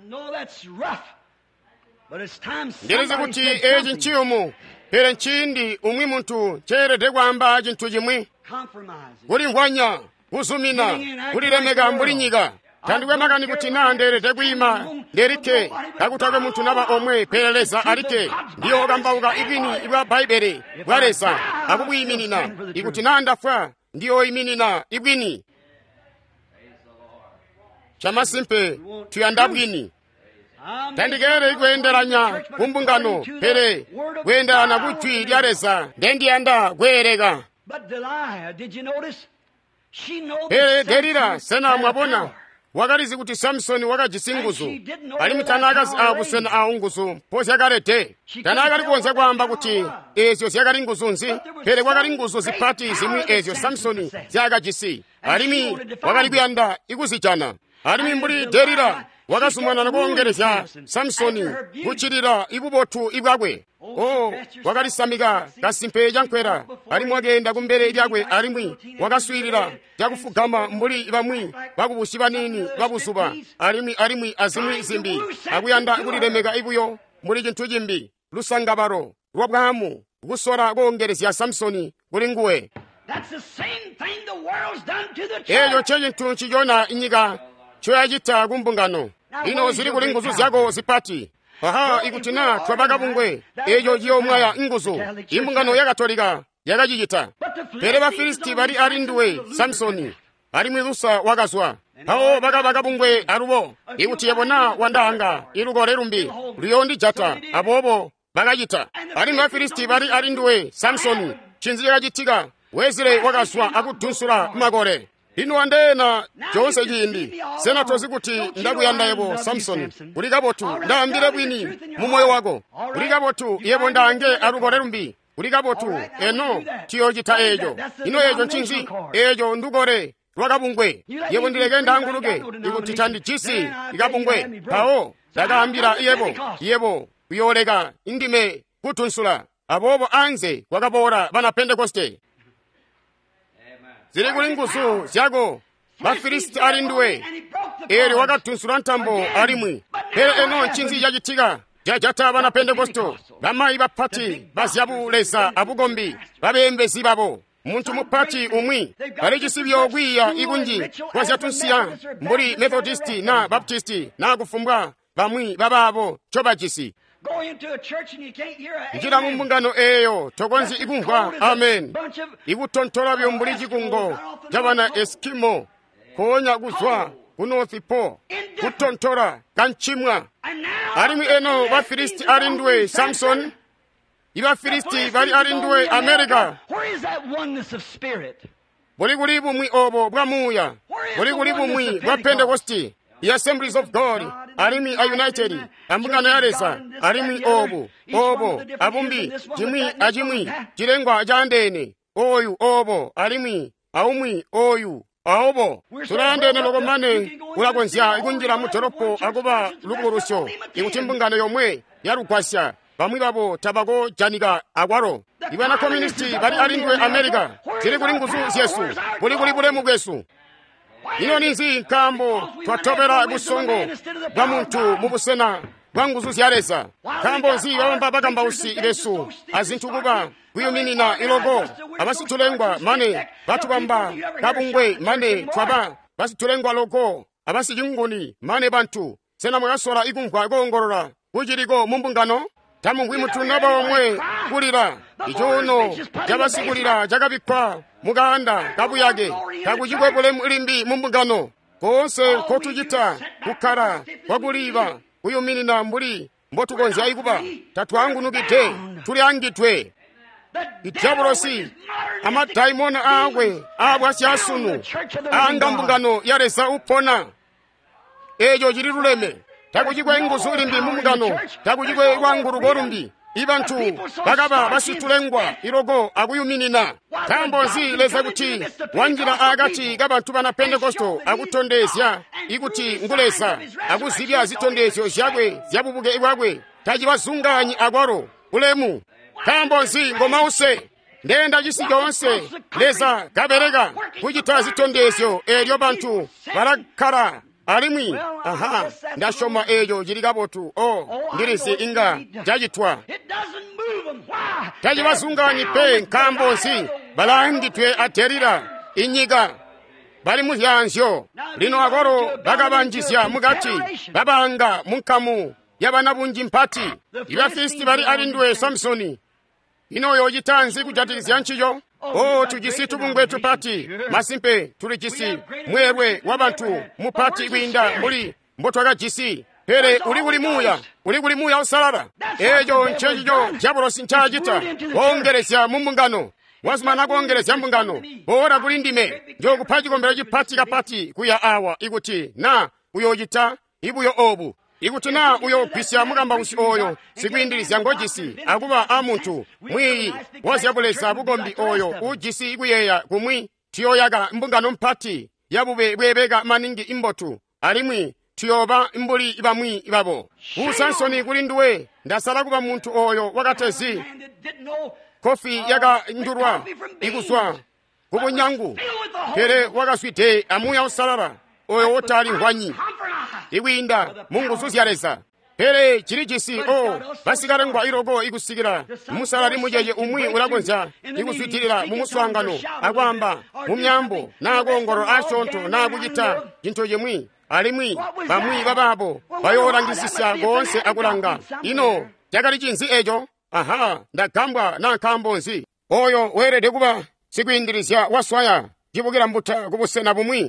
ngereze kuti eji nchiyumu pere nchindi umwi muntu cherede kwamba chinthu chimwe kulingwanya kuzumina kulilemeka mbulinyika tandikwe makani kuti nanderede kwima nderike kakutakwe munthu naba omwe peleleza alike ndiyo okambauka ibwini ibwa baibele bwaleza akubwiyiminina ikuti nandafwa ndiyo iminina ibwini chamasimpe tuyandabwini tandikere ikwenderanya kumbungano pere kwenderana kutwi lyaleza ndendiyanda kwereka pere Delila sena mwabona wakalizi kuti Samsoni wakajisinguzu alimitana akazi abu sena aunguzu posi yakalete tana akali kuonza kwamba kuti ezyo zyakali nguzunzi pere wakali nguzu zipati zimwi ezyo Samsoni zyakajisi alimi wakali kuyanda ikuzichana alimi mbuli Delila wakasumana nakuongereza Samsoni kuchirira ibubotu ibwakwe wakalisamika kasimpe jankwera alimu wagenda kumbere lyakwe alimwi wakaswirira jakufugama mbuli bamwi bakubushi banini babusuba alimwi azimwi zimbi akuyanda kulilemeka ibuyo mbuli chinthu chimbi lusangabaro lwa bwamu kusora kongerezya Samsoni kuli nguwe. Eyo chintu chiyona inyika choyachita kumbungano ino zili kuli nguzu zyako zipati. Aha, ikutina twabaka bungwe eyo yomwaya nguzu imbungano ya Katolika yakachita. Pere Bafilisti bali ali nduwe Samsoni ali mwilusa wakazwa awo baka bungwe alubo ikuti yabona wandanga ilukole lumbi luyondi jata abobo bakachita. Ali Bafilisti bali ali nduwe Samsoni chinzi yakachitika wezile wakazwa akutunsula makole. Inu andena chonse chindi senato zikuti ndakuyandayebo Samsoni ulikapotu ndayambire bwini mumoyo wako ulikapotu yebo ndange alukole lumbi ulikapotu eno tiyochita ejo ino ejo nchinzi ejo ndukole lwakabungwe yebo ndileke ndanguluke ikuti chandi chisi ikabungwe awo ndakayambira yebo kuyoleka indime kutunsula abobo anze wakapora bana Pentekoste. Zili kuli nguzu zyako Bafilisti ali nduwe eri wakatunsula ntambo alimwi pere eno nchinzi yachitika jajata bana Pentekosto bamayi bapati bazyabuleza abugombi babembezi babo muntu mupati umwi ali chisibyo gwiya ikunji kwazyatunsiya mbuli Methodisti na Baptisti na kufumbwa bamwi bababo chobachisi njira mumbungano eyo tokonzi ikumva amen ikutontola byombuli chikungo jabana Eskimo konya kuzwa kunothipo kutontola kanchimwa alimi eno Bafilisti ali nduwe Samson Bafilisti bali ali nduwe Amerika. Buli kuli bumwi obo bwamuya buli kuli bumwi bwa Pentekosti the Assemblies of God alimi a United ambungano yaresa alimi obo abumbi jimwi ajimwi jirengwa ajandene oyu obo alimi aumwi oyu aobo turandene lokomane ulakonzya ikunjira mutoropo akuba lukurusyo ikuchimbungano yomwe yarukwasya bamwi babo tabako janika akwaro ibana communisti bali ali nduwe Amerika zili kuli nguzu Yesu buli bulemu bwesu ino nizi nkambo twatobera busongo bwa muntu mubusena bwa nguzu zyaresa kambo nzi bawamba bakamba usi Yesu azintukuba kuyuminina ilogo abasitulengwa mane batubamba kabungwe mane twaba basitulengwa logo abasijinguni mane bantu sena mwasora ikumva gongorora kujiriko mumbungano tamungwi mutunaba omwe kulira ijono jabasikulira jakabikwa muganda kabuyage kakujigwebole mulimbi mumbungano konse kotujita kukara kwakuliba kuyuminina mbuli mbotukonzi ayikuba tatwangunukite tuli angitwe itabulosi amataimona awe abwasyasunu anga mbungano yaresa upona ejo jiriruleme takujigwe nguzu limbi mumbungano takujigwe wanguru gorumbi ibantu bakaba basitulengwa irogo akuyuminina kambozi leza kuti wanjira agati gabantu bana Pentekosto akutondesya ikuti ngulesa akuzibya zitondesyo zyabwe zyabubuke ibwabwe tajibazunganyi agwaro ulemu kambozi ngomause ndenda chisichonse leza gabereka kuchita zitondesyo eryo bantu barakara alimwi aha ndashoma ejo jirikabotu ngirisi inga jajitwa tajibazunganyi pe nkambozi balangitwe aterira inyiga bali muhyanzyo lino agoro bagabanjisya mugati babanga munkamu yabana bunji mpati Bafilisti bali ali nduwe Samsoni ino yojitanzi kujatirizya nchiyo tujisi tubungwe tupati masimpe tulijisi mwerwe wabantu mupati gwinda mbuli mbotwaga jisi pere uli muya usalala ejo nchejijo jabulosi nchajita ongeresya mumbungano wazimana kuongeresya mbungano bora kulindime njo kupaji kombera jipati kapati kuya awa ikuti na uyojita ibuyo obu ikuti na uyo pisya mugamba usi oyo sikwindirisya ngojisi akuba amuntu mwiyi wazyabulesa bugombi oyo ujisi ikuyeya kumwi tiyoyaga mbungano mpati yabube bwebega maningi imbotu alimwi tiyoba mbuli ibamwi ibabo Samsoni kulinduwe ndasala kuba muntu oyo wakatezi kofi yaga ndurwa ikuzwa kubunyangu pere wakaswite amuya usalala oyo wotali ngwanyi iwinda mungu suzyalesa pere chili chisi basigala ngwa irogo ikusikira musalali mujeje umwi ulagonza ikuswitirira mumuswangano agwamba mumyambo nagongoro ashonto nakuchita chinthu chimwi alimwi bamwi bababo bayolangisisa gonse akulanga ino chakali chinzi echo ndagambwa nankambonzi oyo werede kuba sikuyindirisya waswaya jibukira mbutha kubusena bumwi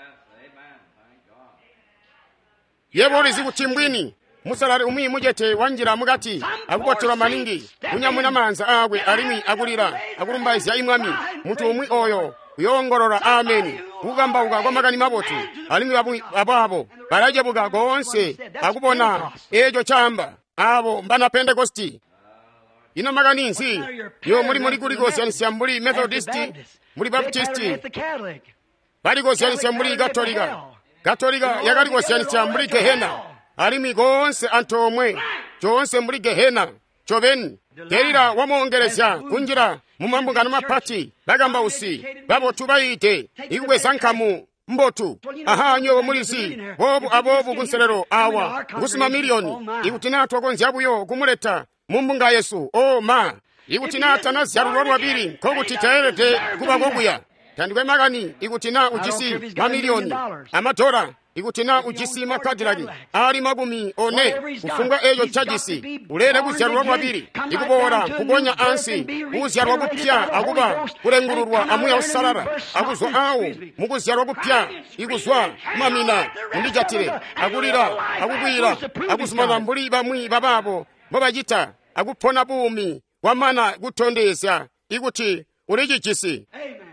yeboli zikuchimbwini musalali umwi mujete wanjira mugati akukotelwa maningi kunyamuna manza agwe alimwi akulira akulumbaizya imwami munthu umwi oyo yongorora ameni kukambauka kwa makani mabotu alimwi ababo balajebuka gonse akubona echo chamba abo mbana pentekosti ino makaninzi yo muli kulikosyanisa muli methodisti muli baptisti balikosyanisa muli katolika yakalikosyanisa muli gehena alimwi gonse anthu omwe chonse muli gehena choveni terira wamuongelesya kunjira mumambungano mapati bagamba usi babotu bayite ikukweza nkhamu mbotu nyowo mulisi bobu abobu kunselero awa kusima miliyoni ikutinatwa konzi abuyo kumuleta mumbunga Yesu ikutinata na zyalulo lwabiri kokuti taelete kuba kokuya tandikwe makani ikutina ujisi mamiliyoni amadola ikutina ujisi makadilaki ali magumi one kufunga eyo chajisi ulere kuzyalwa kwabiri ikuboora kugonya ansi kuzyalwa kupya akuba kulengululwa amuya usalala akuzwa awo mukuzyalwa kupya ikuzwa mamina mundijatire akulira akukwira akuzumana mbuli bamwi bababo babajita akupona bumi wamana kutondesya ikuti ulijijisi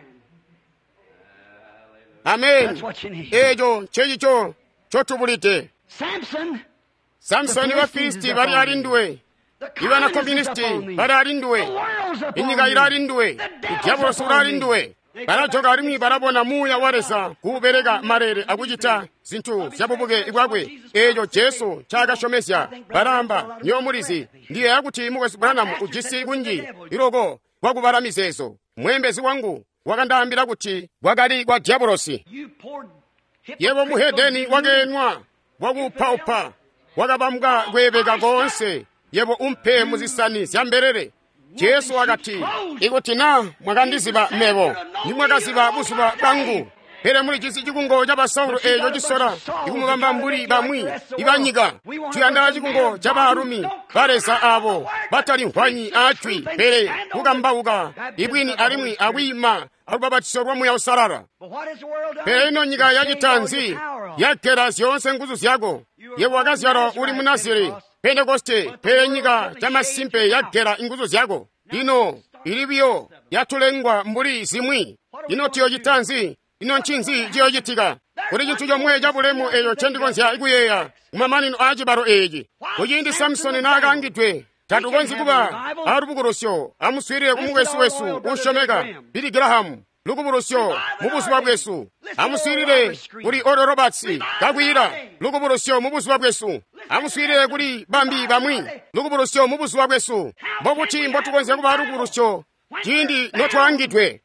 amen ejo chechicho chotubulite Samsoni Wafilisti bali alinduwe ibana komunisti bali alinduwe inyika ila alinduwe idyabolo sula alinduwe balajoga alimwi balabona muya walesa kubereka marere akuchita zinthu zyabubuke ikwakwe ejo Jesu chakashomesya balamba nyomulizi ndiye akuti mukasibwanamu ujisi kunji iloko kwakubalamizezo mwembezi wangu wakandambira kuti wakali kwa diabolosi yebo muhedeni wakenwa wakupaupa wakabamuka kwebeka konse yebo umpe muzisani zyamberere Jesu akati ikutina mwakandiziba mebo nimwakaziba busuba bangu pere muli chisi chikungo cha Pasaulo echo chisola ikumukamba mbuli bamwi ibanyika chiyandala chikungo cha Baarumi balesa abo batali nkhwanyi achwi pere kukambauka ibwini alimwi awima alubabatiso lwamuya usalala pere ino nyika yachitanzi yakera zyonse nguzu zyako yebo wakazyala uli munaziri Pentekoste pere nyika cha masimpe yakera inguzu zyako ino ilibiyo yatulengwa mbuli zimwi ino tiyo chitanzi ino nchinzi jiyojitika kuli chinthu chomwe cha bulemu eyo chendikonzya ikuyeya kumamanino a chibalo echi kuyindi Samsoni nakangidwe tatukonzi kuba alubukulosyo amuswirire kumuwesuwesu ushomeka Billy Graham lukubulosyo mubusu bwa bwesu amuswirire kuli Oral Roberts kakwira lukubulosyo mubusu bwa bwesu amuswirire kuli bambi bamwi lukubulosyo mubusu bwa bwesu mbokuti mbotukonze kuba alubukulosyo chindi notwangidwe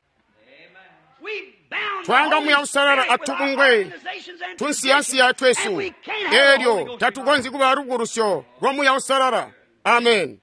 twanga muya usalala atubungwe tunsiyansiya twesu eryo tatukonzi kuba alubukulosyo lwamuya usalala amen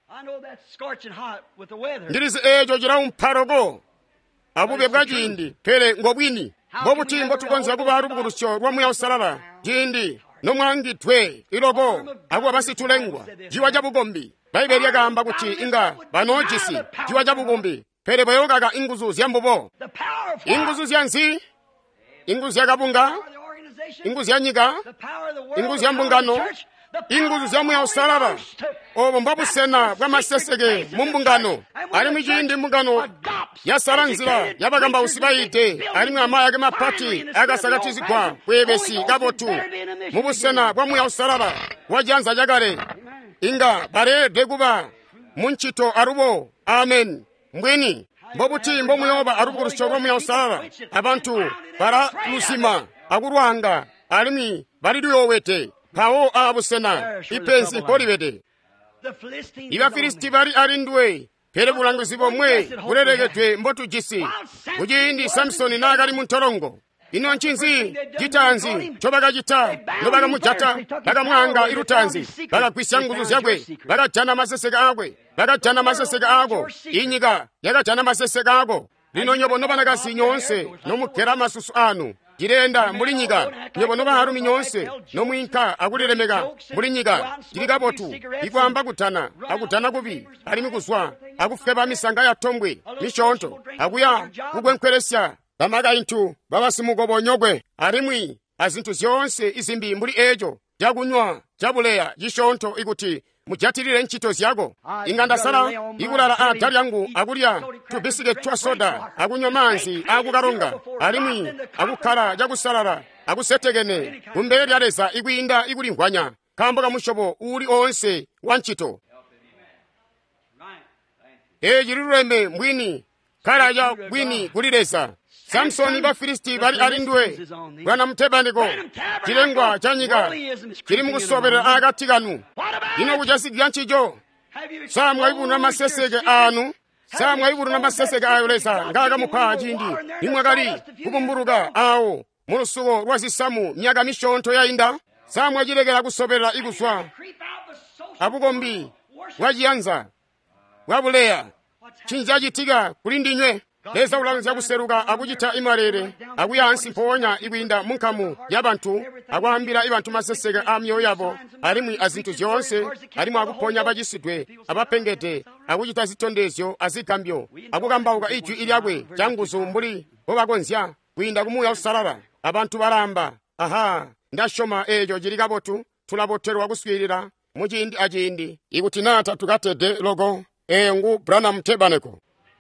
ndirizi ejo jira umpharogo abube bwajindi pere ngobwini mbokuti mbotukonza kuba alubukulosyo lwamuya usalala jindi nomwangitwe ilobo akuba basitulengwa jiwa jabugombi Baibeli yagamba kuti inga banojisi jiwa jabugombi pere bayogaga inguzu zyambobo inguzu zyanzi inguzu yakabunga inguzu yanyika inguzu yambungano inguzu zyamuya usalala obo mbabusena bwamasesege mumbungano alimwi chindi mbungano yasalanzira yabagamba usibayite alimwi amaya gemapati agasakatizikwa kwebesi gabotu mubusena bwamuya usalala wajanza jagale inga barede kuba munchito arubo amen mbweni mbobuti mbomuyoba arubukulosyo lwamuya usalala abantu bara lusima akurwanga alimwi baliduyowete pawo abusena ipensi polibede Abafilisti bali alinduwe pere bulanguzi bomwe bulereketwe mbotu jisi ujindi Samsoni nakali muntorongo ino nchinzi chitanzi chobakachita nobakamujata bakamwanga irutanzi bakagwisa nguzu zyakwe bakajana maseseka akwe bakajana maseseka ako inyika yakajana maseseka ako lino nyobo nobanakasi nyonse nomugera masusu anu jirenda muli nyika nyobo nobaharumi nyonse nomwinka akulilemeka muli nyika jirikapotu ikwamba kutana akutana kubi alimi kuswa akufeba misanga ya tombwe mishonto akuya kukwenkweresya bamakainthu babasimukobonyogwe alimwi azinthu zonse izimbi mbuli ejo jakunywa jabuleya jishonto ikuti mujatilire ntchito zyako ingandasala ikulala adali yangu akulya tubisike twa soda akunywa manzi akukaronga alimwi akukhala jakusalala akusetekene kumberi aleza ikuyinda ikulingwanya kambo kamushopo uli onse wa ntchito ejililuleme mbwini khala ja bwini kulileza Samsoni Bafilisti bali alindwe bwana mtebaniko chilengwa chanyika chili mukusoberera akati kanu ino kujasigya ntchijo samwaibuna maseseke anu samwaibuna maseseke ayolesa ngaka mupha chindi imwe kali kupumburuka awo mulusuko lwa zisamu myaka mishonto yayinda samwachilekera kusoberera ikuswa abukombi wajiyanza wabuleya chinjachitika kuli ndinywe leza ulanzi akuseruka akuchita imalere akuyansi mpowonya ikwinda munkamu yabantu akuhambira ibantu maseseke a myoyo yabo alimwi azinthu zonse alimwi akuponya pachisidwe apapengete akuchita zitondezyo azikambyo akukambauka ichwi ili akwe changuzo mbuli bobakonzya kwinda kumuya usalala abantu balamba aha ndashoma ejo jirikapotu tulapotherwa kuswirira muchindi achindi ikuti nata tukatede logo engu Branham Tabernacle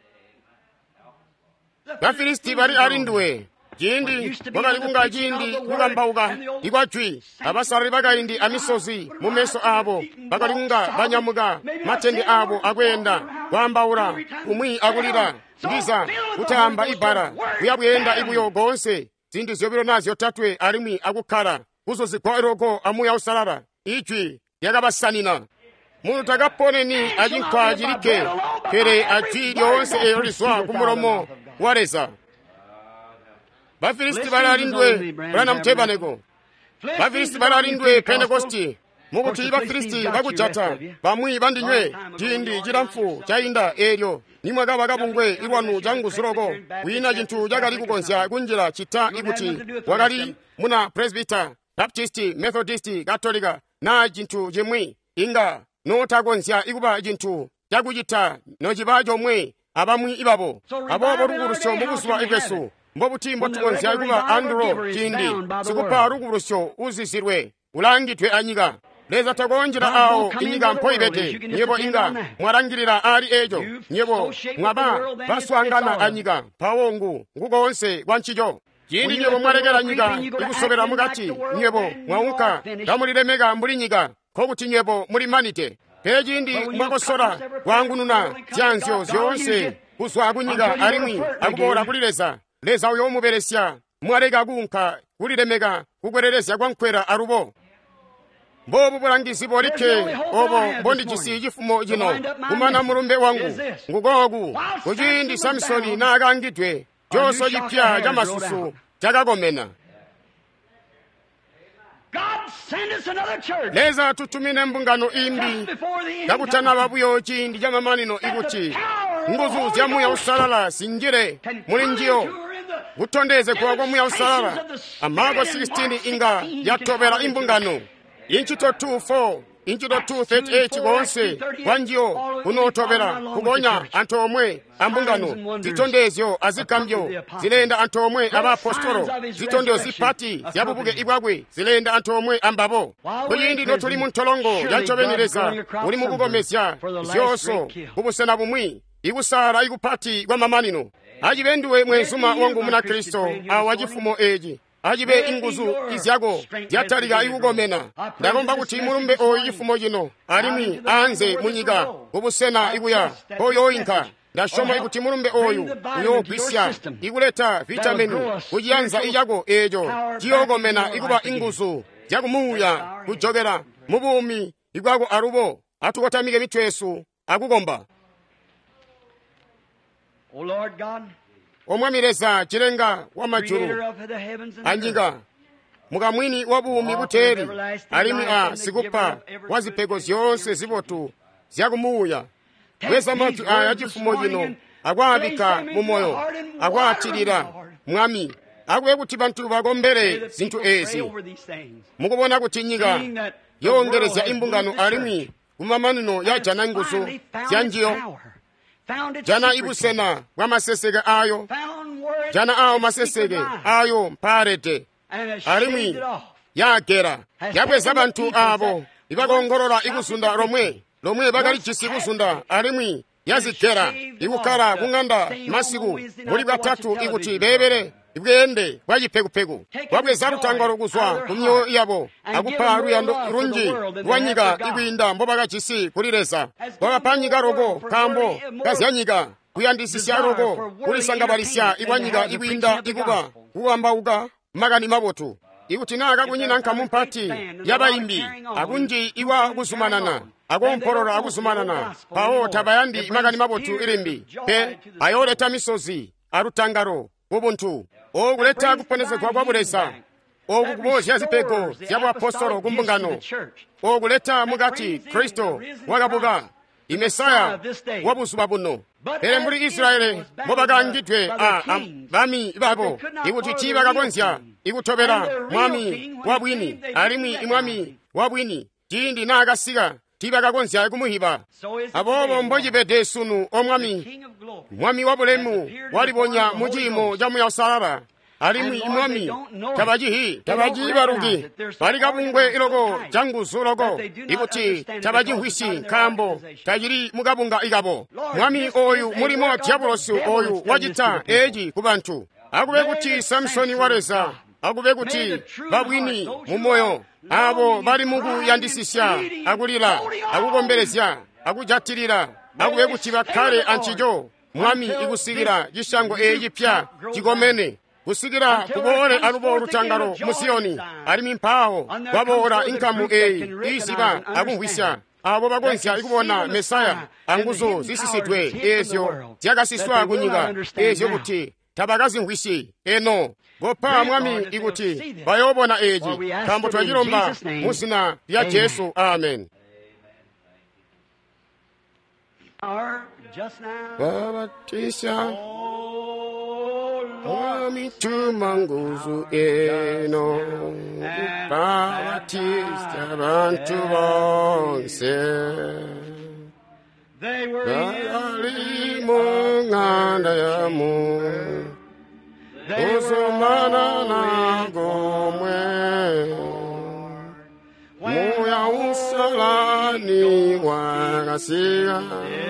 Bafilisti bali alindwe chindi bakali kunga chindi kukambauka ikwachwi abasarali bakayindi amisozi mumeso abo bakali kunga banyamuka matende abo akwenda kwambaula kumwi akulira ndiza kutamba ibara kuyabwenda ibuyo gonse zinthu zobiro nazo tatwe alimwi akukhala kuzo zigwairoko amuya usalala ichwi yakabasanina munu takaponeni achinkwa chilike kere achwi lyonse eyoliswa kumulomo waleza Bafilisti bali alindwe Branham Tabernacle Bafilisti bali alindwe Pentekosti mukuti Bafilisti bakujata bamwi bandinywe chindi chilamfu chayinda eryo nimwe kabakabungwe iwanu jangusuloko wina chinthu chakali kukonzya kunjira chita ikuti wakali muna Presbyter Baptist Methodist Katolika na chinthu chimwi inga notakonzya ikuba chinthu chakuchita nochipa chomwe abamwi ibabo abobo rukulusho mukuswa ifesu mbobuti mbotukonzya ikuba andro chindi sikupa rukulusho uzizirwe ulangitwe anyika leza takonjera awo inyika mpoibete nyebo inga mwarangirira ali ejo nyebo mwaba baswangana anyika pawongu ngukonse kwanchicho chindi nyebo mwarekera nyika ikusobera mukati nyebo mwaunka tamulilemeka mbuli nyika kokuti nyebo muli manite pechindi mwakosora kwangununa zyanzyo zonse kuswa kunyika alimwi akubola kulileza leza uyo umuberesya mwareka kunka kulilemeka kukwererezya kwankwera arubo mbobu bulangizi bolike obo mbondi chisi chifumo chino kumana mulumbe wangu ngukoku kuchindi Samsoni nakangidwe choso chipya cha masusu chakakomena leza tutumine mbungano imbi yakutana babuyo chindi cha mamanino ikuti nguzu zyamuya usalala sinjire muli njiyo kutondeze kuwa kwa muya usalala amako 16 inga yatobera imbungano inchito 2:4 inchito 2:38 konse kwanjiyo kunotobera kugonya anthu omwe ambungano zitondezyo azikambyo zilenda anthu omwe abapostolo zitondyo zipati zyabubuke ibwabwe zilenda anthu omwe ambabo kuyindi notuli muntolongo yanchobeneleza uli mukukomesya zyoso kubusena bumwi ikusala ikupati kwa mamanino ajibenduwe mwenzuma wangu muna Kristo awa chifumo eji ajibe inguzu izyako yatalika ikukomena ndakomba kuti mulumbe oyi chifumo chino alimi anze munyika kubusena ikuya oyo inka ndashoma ikuti mulumbe oyu uyogwisya ikuleta vitamini kujiyanza ijako ejo jiyokomena ikuba inguzu jakumuya kujogera mubumi ikwako arubo atukotamike mitwesu akukomba O Lord God, omwamireza chilenga wa majuru anjinga mukamwini wa buumi buteri alimi a sikupa wa zipego zonse zibotu zakumuuya kweza matu aya chifumo chino akwabika mumoyo akwatilira mwami akuye kuti bantu bagombere zinthu ezi mukubona kuti nyika yongereza imbungano alimi kumamanino ya jana nguzo zyanjiyo jana ibusena wa maseseke ayo jana awo maseseke ayo mparete alimi yagera yapeza bantu abo ibakongolola ikusunda lomwe bakalichisi kusunda alimi yazigera ikukhala kung'anda masiku muli batatu ikuti bebere ibwende kwachipekupeku kwabweza lutangalo kuzwa kumyo yabo akupha luyando lunji lwanyika ikwinda mbopakachisi kulileza kwakapanyika roko kambo kaziyanyika kuyandisisya roko kulisangabalisya ikwanyika ikwinda ikuba kuwambauka makani mabotu ikuti naka kunyina nkamumpati yabayimbi akunji iwa kuzumanana akompololo akuzumanana pawo tabayandi imakani mabotu ilimbi pe ayoleta misozi alutangalo ubuntu okuleta kuponezedwa kwa bulesa okukubozya zipego zya bwapostolo kumbungano okuleta mukati kristo wakabuka imesaya wabuzuba buno pere muri israeli mubakangidwe bami babo ikuti tibakakonzya ikutobera mwami wabwini alimi imwami wabwini tindi nakasika tibakakonzya ikumuhiba abobo mbojipete sunu omwami mwami wabulemu waliponya muchimo cha muyasalala alimi imwami tabaji barugi pali kabungwe iloko janguzu loko ikuti tabaji hwisi nkambo tajiri mukabunga ikabo mwami oyu mulimo diabolosi oyu wachita eji kubantu akube kuti samsoni waleza akube kuti babwini mumoyo abo bali mukuyandisisya akulira akukomberezya akujatilira akube kuti bakhale anchijo mwami ikusikira cishango eji pya chikomene kusikira kuboole alubo olutangalo musiyoni alimi mpawo kwaboora inkamu eyi isiba akuhwisya abo bakonzya ikubona mesaya anguzo zisisidwe ezyo zyakasiswa kunyika ezyo kuti tabakazinhwisi eno gopa mwami ikuti bayobona eji kambo twachilomba musina ya Yesu amen. Babatisha mwami tumanguzu eno babatisha bantu bonse bali munganda yamu uzumana nagomwe muya usalani wakasiga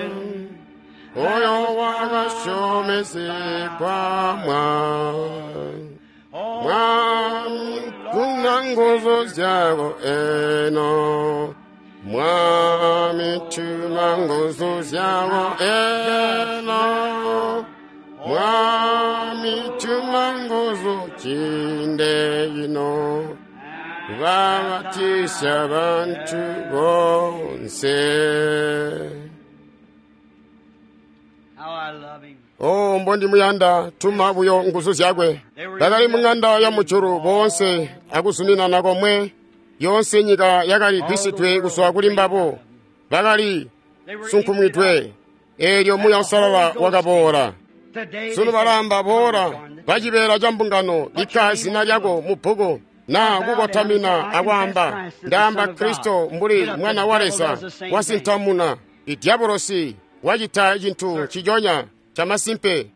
oyo wakashomesekwa mwami kuna nguzo zako eno mwami tuma nguzo zako eno mwami tuma nguzo chinde ino babatisha bantu bonse. Oh, mbondi muyanda tuma buyo nguzo zyakwe bakali mung'anda ya muchuru bonse akusumina nakomwe yonse nyika yakali kwisitwe kuswa kulimbabo bakali sunkumwitwe elyo muya usalala wakaboora sunu balamba boora bachipera cha mbungano likasi na lyako muphuko na kukotamina akwamba ndamba kristo mbuli mwana walesa wasintamuna idiabolosi wachita chinthu chijonya chamasimpe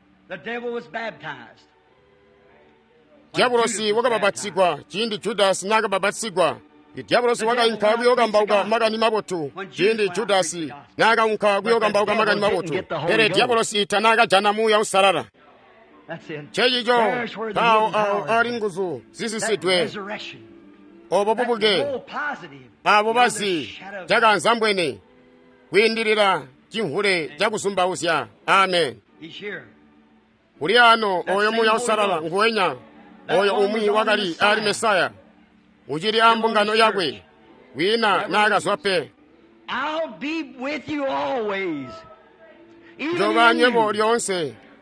diabolosi wakababatsigwa chindi judasi nakababatsigwa diabolosi wakayinkha kuyokambauka makani mabotu chindi judasi nakaunkha kuyokambauka makani mabotu ere diabolosi itanaka janamuya usalala chechicho pawo awo ali nguzo zisisidwe obo bubuke abo basi chakanzambwene kuyindirira chimhule chakusumbausya amen. Uli ano oyo muya usalala nguwenya oyo umwi wakali ali mesaya uchili ambungano yakwe wina nakazwape njobanyebo lyonse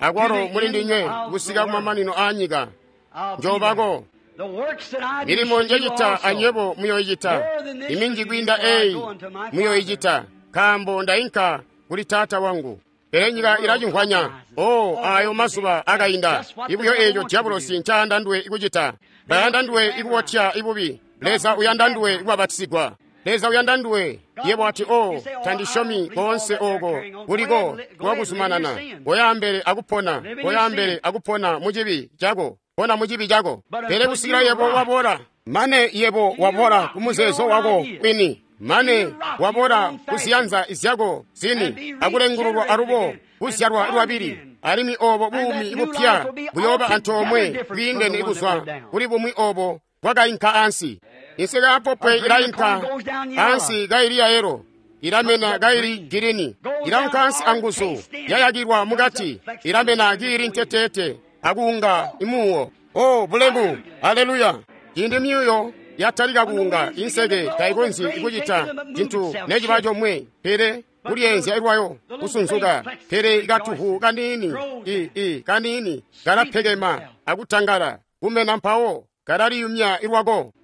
akwaro muli ndinywe kusika kumamanino anyika njobako milimo njejita anyebo muyoyijita iminji kwinda muyoyijita kambo ndainka kuli tata wangu erenyika irajinkhwanya ayo masuba akayinda ibuyo ejo diabulosi nchandandwe ikujita bayandandwe ikuwotya ibubi leza uyandandwe ikuwabatizigwa leza uyandandwe yebo ati tandishomi konse ogo kuliko kuwakusumanana oyambere akupona mujibi jago pona mujibi jago pele kusikira yebo wabora mane yebo wabora kumuzezo wako kwini mane wabora kusiyanza isyago zini akulengululwa arubo kusyarwa lwabiri alimi obo bumi ibupya buyoba antomwe kwingene ibuswa kuli bumwi obo bwagayinka ansi insega apopwe irayinka ansi gairiya ero iramena gairi girini iramka ansi angusu yayagirwa mugati iramena giri ntetete agunga imuwo bulemu haleluya kindi myuyo yatalika kuunga insege taigonzi ikujita jintu nejibajo mwe pere kulienzi airwayo kusunzuka pere igatuhu kanini garapegema akutangara kumena mpawo garariyumya irwago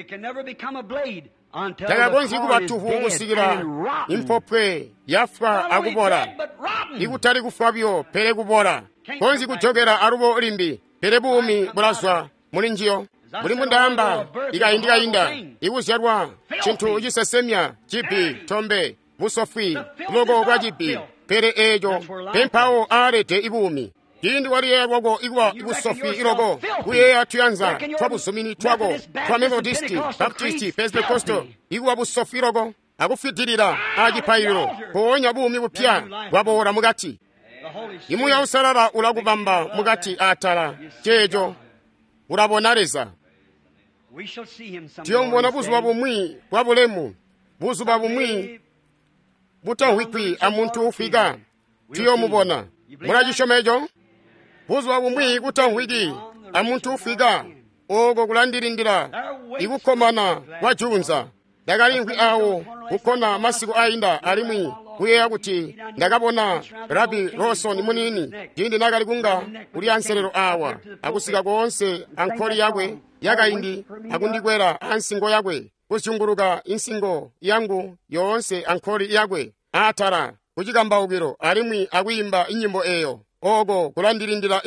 takagonzi ikubatuhu kusikira impopwe yafwa akubora ikutali kufwabyo pere kubora gonzi kujogera arubo limbi pere bumi bulaswa muli njiyo buli mundamba ikayindikayinda ikuzyarwa chintu chisesemya chipi tombe busofi logo bwa chipi pere ejo pempawo arete ibumi kindi waliyerwago ikuwa ibusofi ilogo kuyeya tuyanza twabusumini twago twa Methodisti Baptisti Pentekosto ikuwa busofi ilogo akufitirira ajipayiro kuwonya bumi bupya wabora mugati imuya usalala ulakubamba mugati atala chejo urabonareza tiyombona buzuba bumwi bwabulemu buzuba bumwi butahwikwi amuntu ufika tiyomubona mulajishomejo buzuba bumwi butahwiki amuntu ufika ogo kulandirindira ikukomana wajunza ndakalinkwi awo kukona masiku ayinda alimwi kuyeya kuti ndakabona Rabi Rawson munini kindi nakalikunga kuli anselero awa akusika konse ankholi yakwe yakayindi akundikwera ansingo yakwe kuchunguruka insingo yangu yonse ankholi yakwe atara kuchikambaukiro alimwi akuyimba inyimbo eyo ogo kulandirindira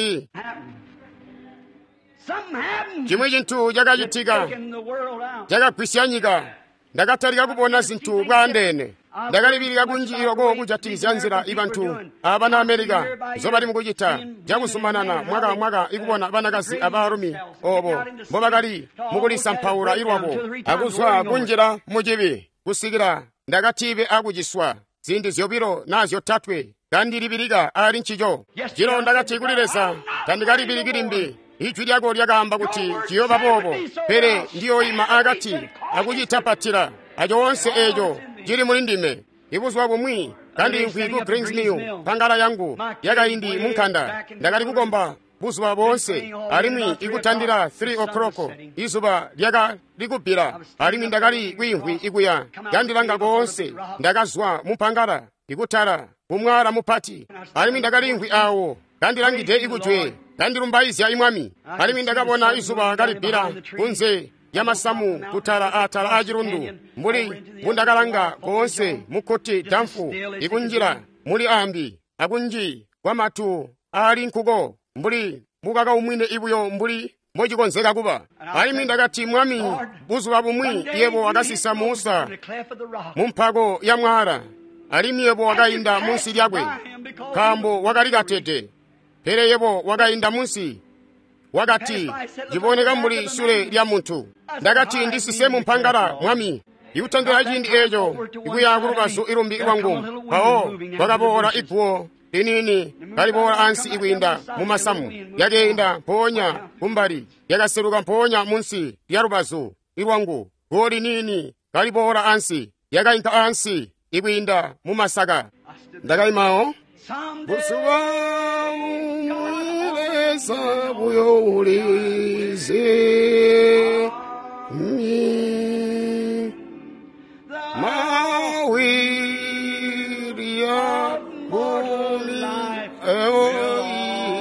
chimwe chinthu chakachitika chakakwisiyanyika ndakatalika kubona zinthu bwandene ndakalipirika kunjiro kujatizyanzira ibanthu abana Amerika zobali mukuchita jakusumanana mwaka ikubona banakazi abarumi obo mbobakali mukulisa mphaula irwabo akuzwa kunjira muchibi kusikira ndakatibe akujiswa zindi zyopiro nazyo tatwe kandi lipirika ali nchicho chiro ndakati kulilesa tandikalipirikirimbi ichwi lyako lyakamba kuti chiyoba bobo pere ndiyo ima akati akuchitapatira ajo onse ejo jiri muli ndime ikuzwa bumwi kandi inkwiku Greensmill pangala yangu yakayindi munkhanda ndakali kukomba buzuba bonse alimwi ikutandira 3 o'clock izuba lyaka likubira alimwi ndakali kwinkwi ikuya yandilanga konse ndakazwa mumpangala ikutara kumwala mupati alimwi ndakali inkwi awo kandi langide ikujwe kandi lumbaizya imwami alimwi ndakabona izuba kalibira kunze yamasamu kutala atala ajirundu muli mundakalanga konse mukoti damfu ikunjira muli ambi akunji kwamatu ali nkugo mbuli mukaka umwine ibuyo mbuli mochikonzeka kuba alimwi ndakati mwami buzuba bumwi yebo akasisa Musa mumphako ya mwala alimwi yebo wakayinda munsi lyakwe kambo wakalikatete pere yebo wakayinda munsi wakati jiboneka mbuli sule lya muntu ndakati ndisisemu mpangala mwami ikutandira chindi ejo ikuyakulukaso ilumbi iwangu pawo wakabora iguwo linini kalibora ansi ikwinda mumasamu yakenda mponya kumbali yakaseruka mponya munsi lyalubazo iwangu goli nini kalibora ansi yakayinka ansi ikwinda mumasaka ndakayimawo busuba umwilesa buyoulize mawiri ya buli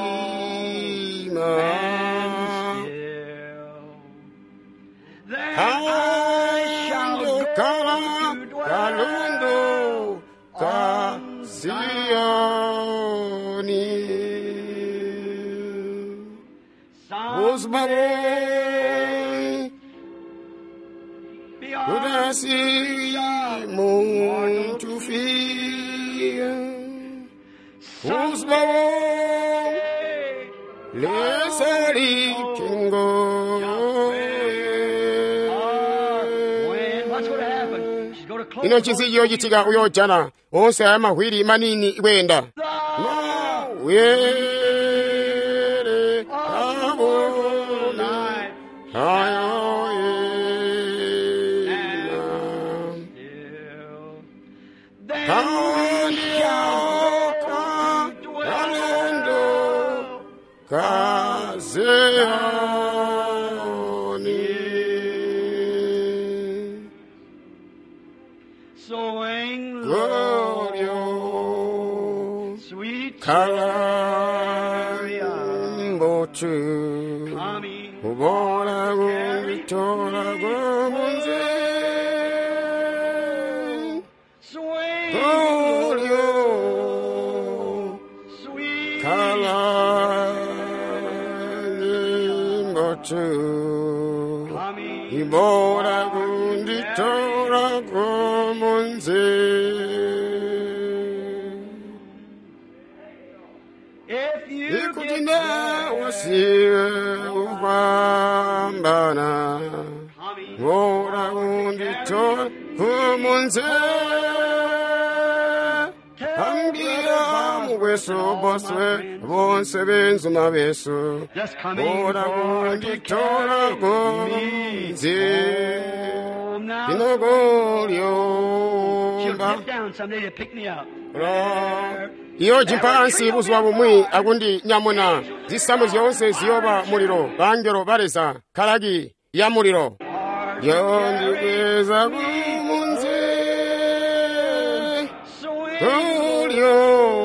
kala kalundu ka Sioni. Who's my boy? Could I see moon to feel? Who's my boy? Leslie can go. What's going to happen? She's going to close. Ino chisiyo chitika uyojana. Onse amahwiri manini wenda. No, were abona. Sowing Glorio, sweet Kalambochu, coming. Uborago, Vitorago, Munze, Swing Glorio, sweet Kalambochu, coming. Uborago, Vitorago, Munze. If you Ikutina wasiwe upambana coming. Ora undito kumunze Ambia muweso boswe Bonse benzu mabeso Just coming. Ora undito kumunze Now Inogolyo she'll get down someday to pick me up. iyo jimpansi buzwa bumwi agundi nyamuna zisamu ziyonse ziyoba muliro bangero bareza karagi ya muliro yondibeza kumunze kulyo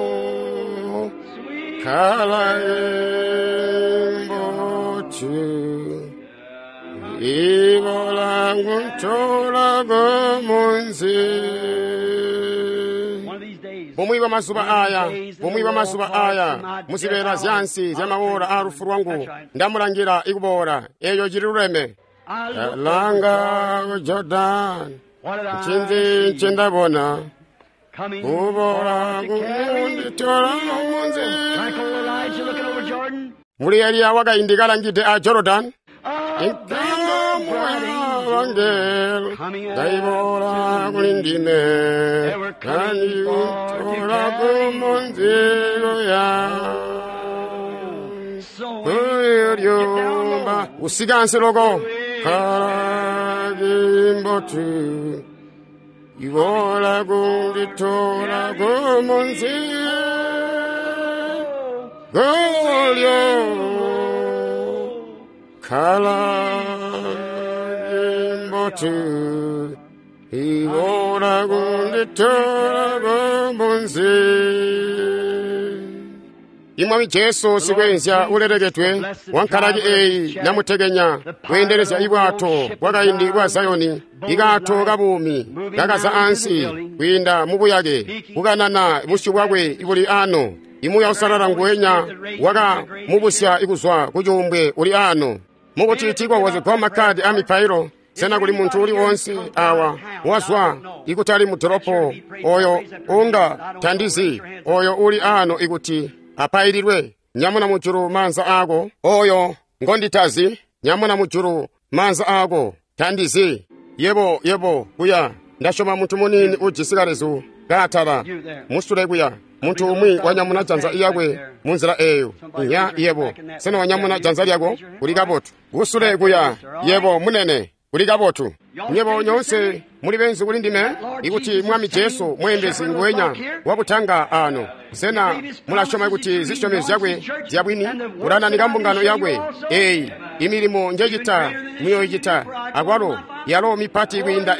kalayembochu ibolangu ntola kumunze. Bumwiba masuba aya musibera zyansi zamawora arufu rwangu ndamurangira ikubora eyo jirirureme langa Jordan chinzi chendabona ubora kunditora munze muri Eliya wagayindigala ngide a Jordan Wangel, Daibora Gulindine, Kani Tora Kumonziloya, Uyuriyumba, Usiganse logo, Karagimbotu, Ivola Gunditora Kumonzil, Golyo, Kalagimbotu, Ivola Gunditora Kumonzil. Imwami Jesu sigwenzya uleregetwe wankaragi eyi namutegenya wendereza ibwato bwagayindi bwa Zayoni igato gabumi gagaza ansi winda mubuyage buganana bushubwagwe ibuli ano imuya usarara ngwenya waga mubusya iguzwa kujumbwe uri ano mubutitigwa waze kwa makadi amipairo sena kuli muntu uli wonsi awa waswa ikutali mutoropo oyo unga tandizi oyo uli ano ikuti apairirwe nyamuna muchuru manza ago oyo ngonditazi nyamuna muchuru manza ago tandizi yebo kuya ndashoma muntu munini ujisigarezu gatara musture kuya muntu umwi wanyamuna janza iyagwe munzira eyo ya yebo sena wanyamuna janza lyago uri gabotu gusure kuya yebo munene uri gabotu nyebo nyonse muri benzi uri ndime ikuti mwami Jesu mwembezi ngwenya wabutanga ano sena mulashoma ikuti zishome zyagwe zyabwini urana nigambungano yagwe imirimo njegita muyojita agwaro yalo mipati igwinda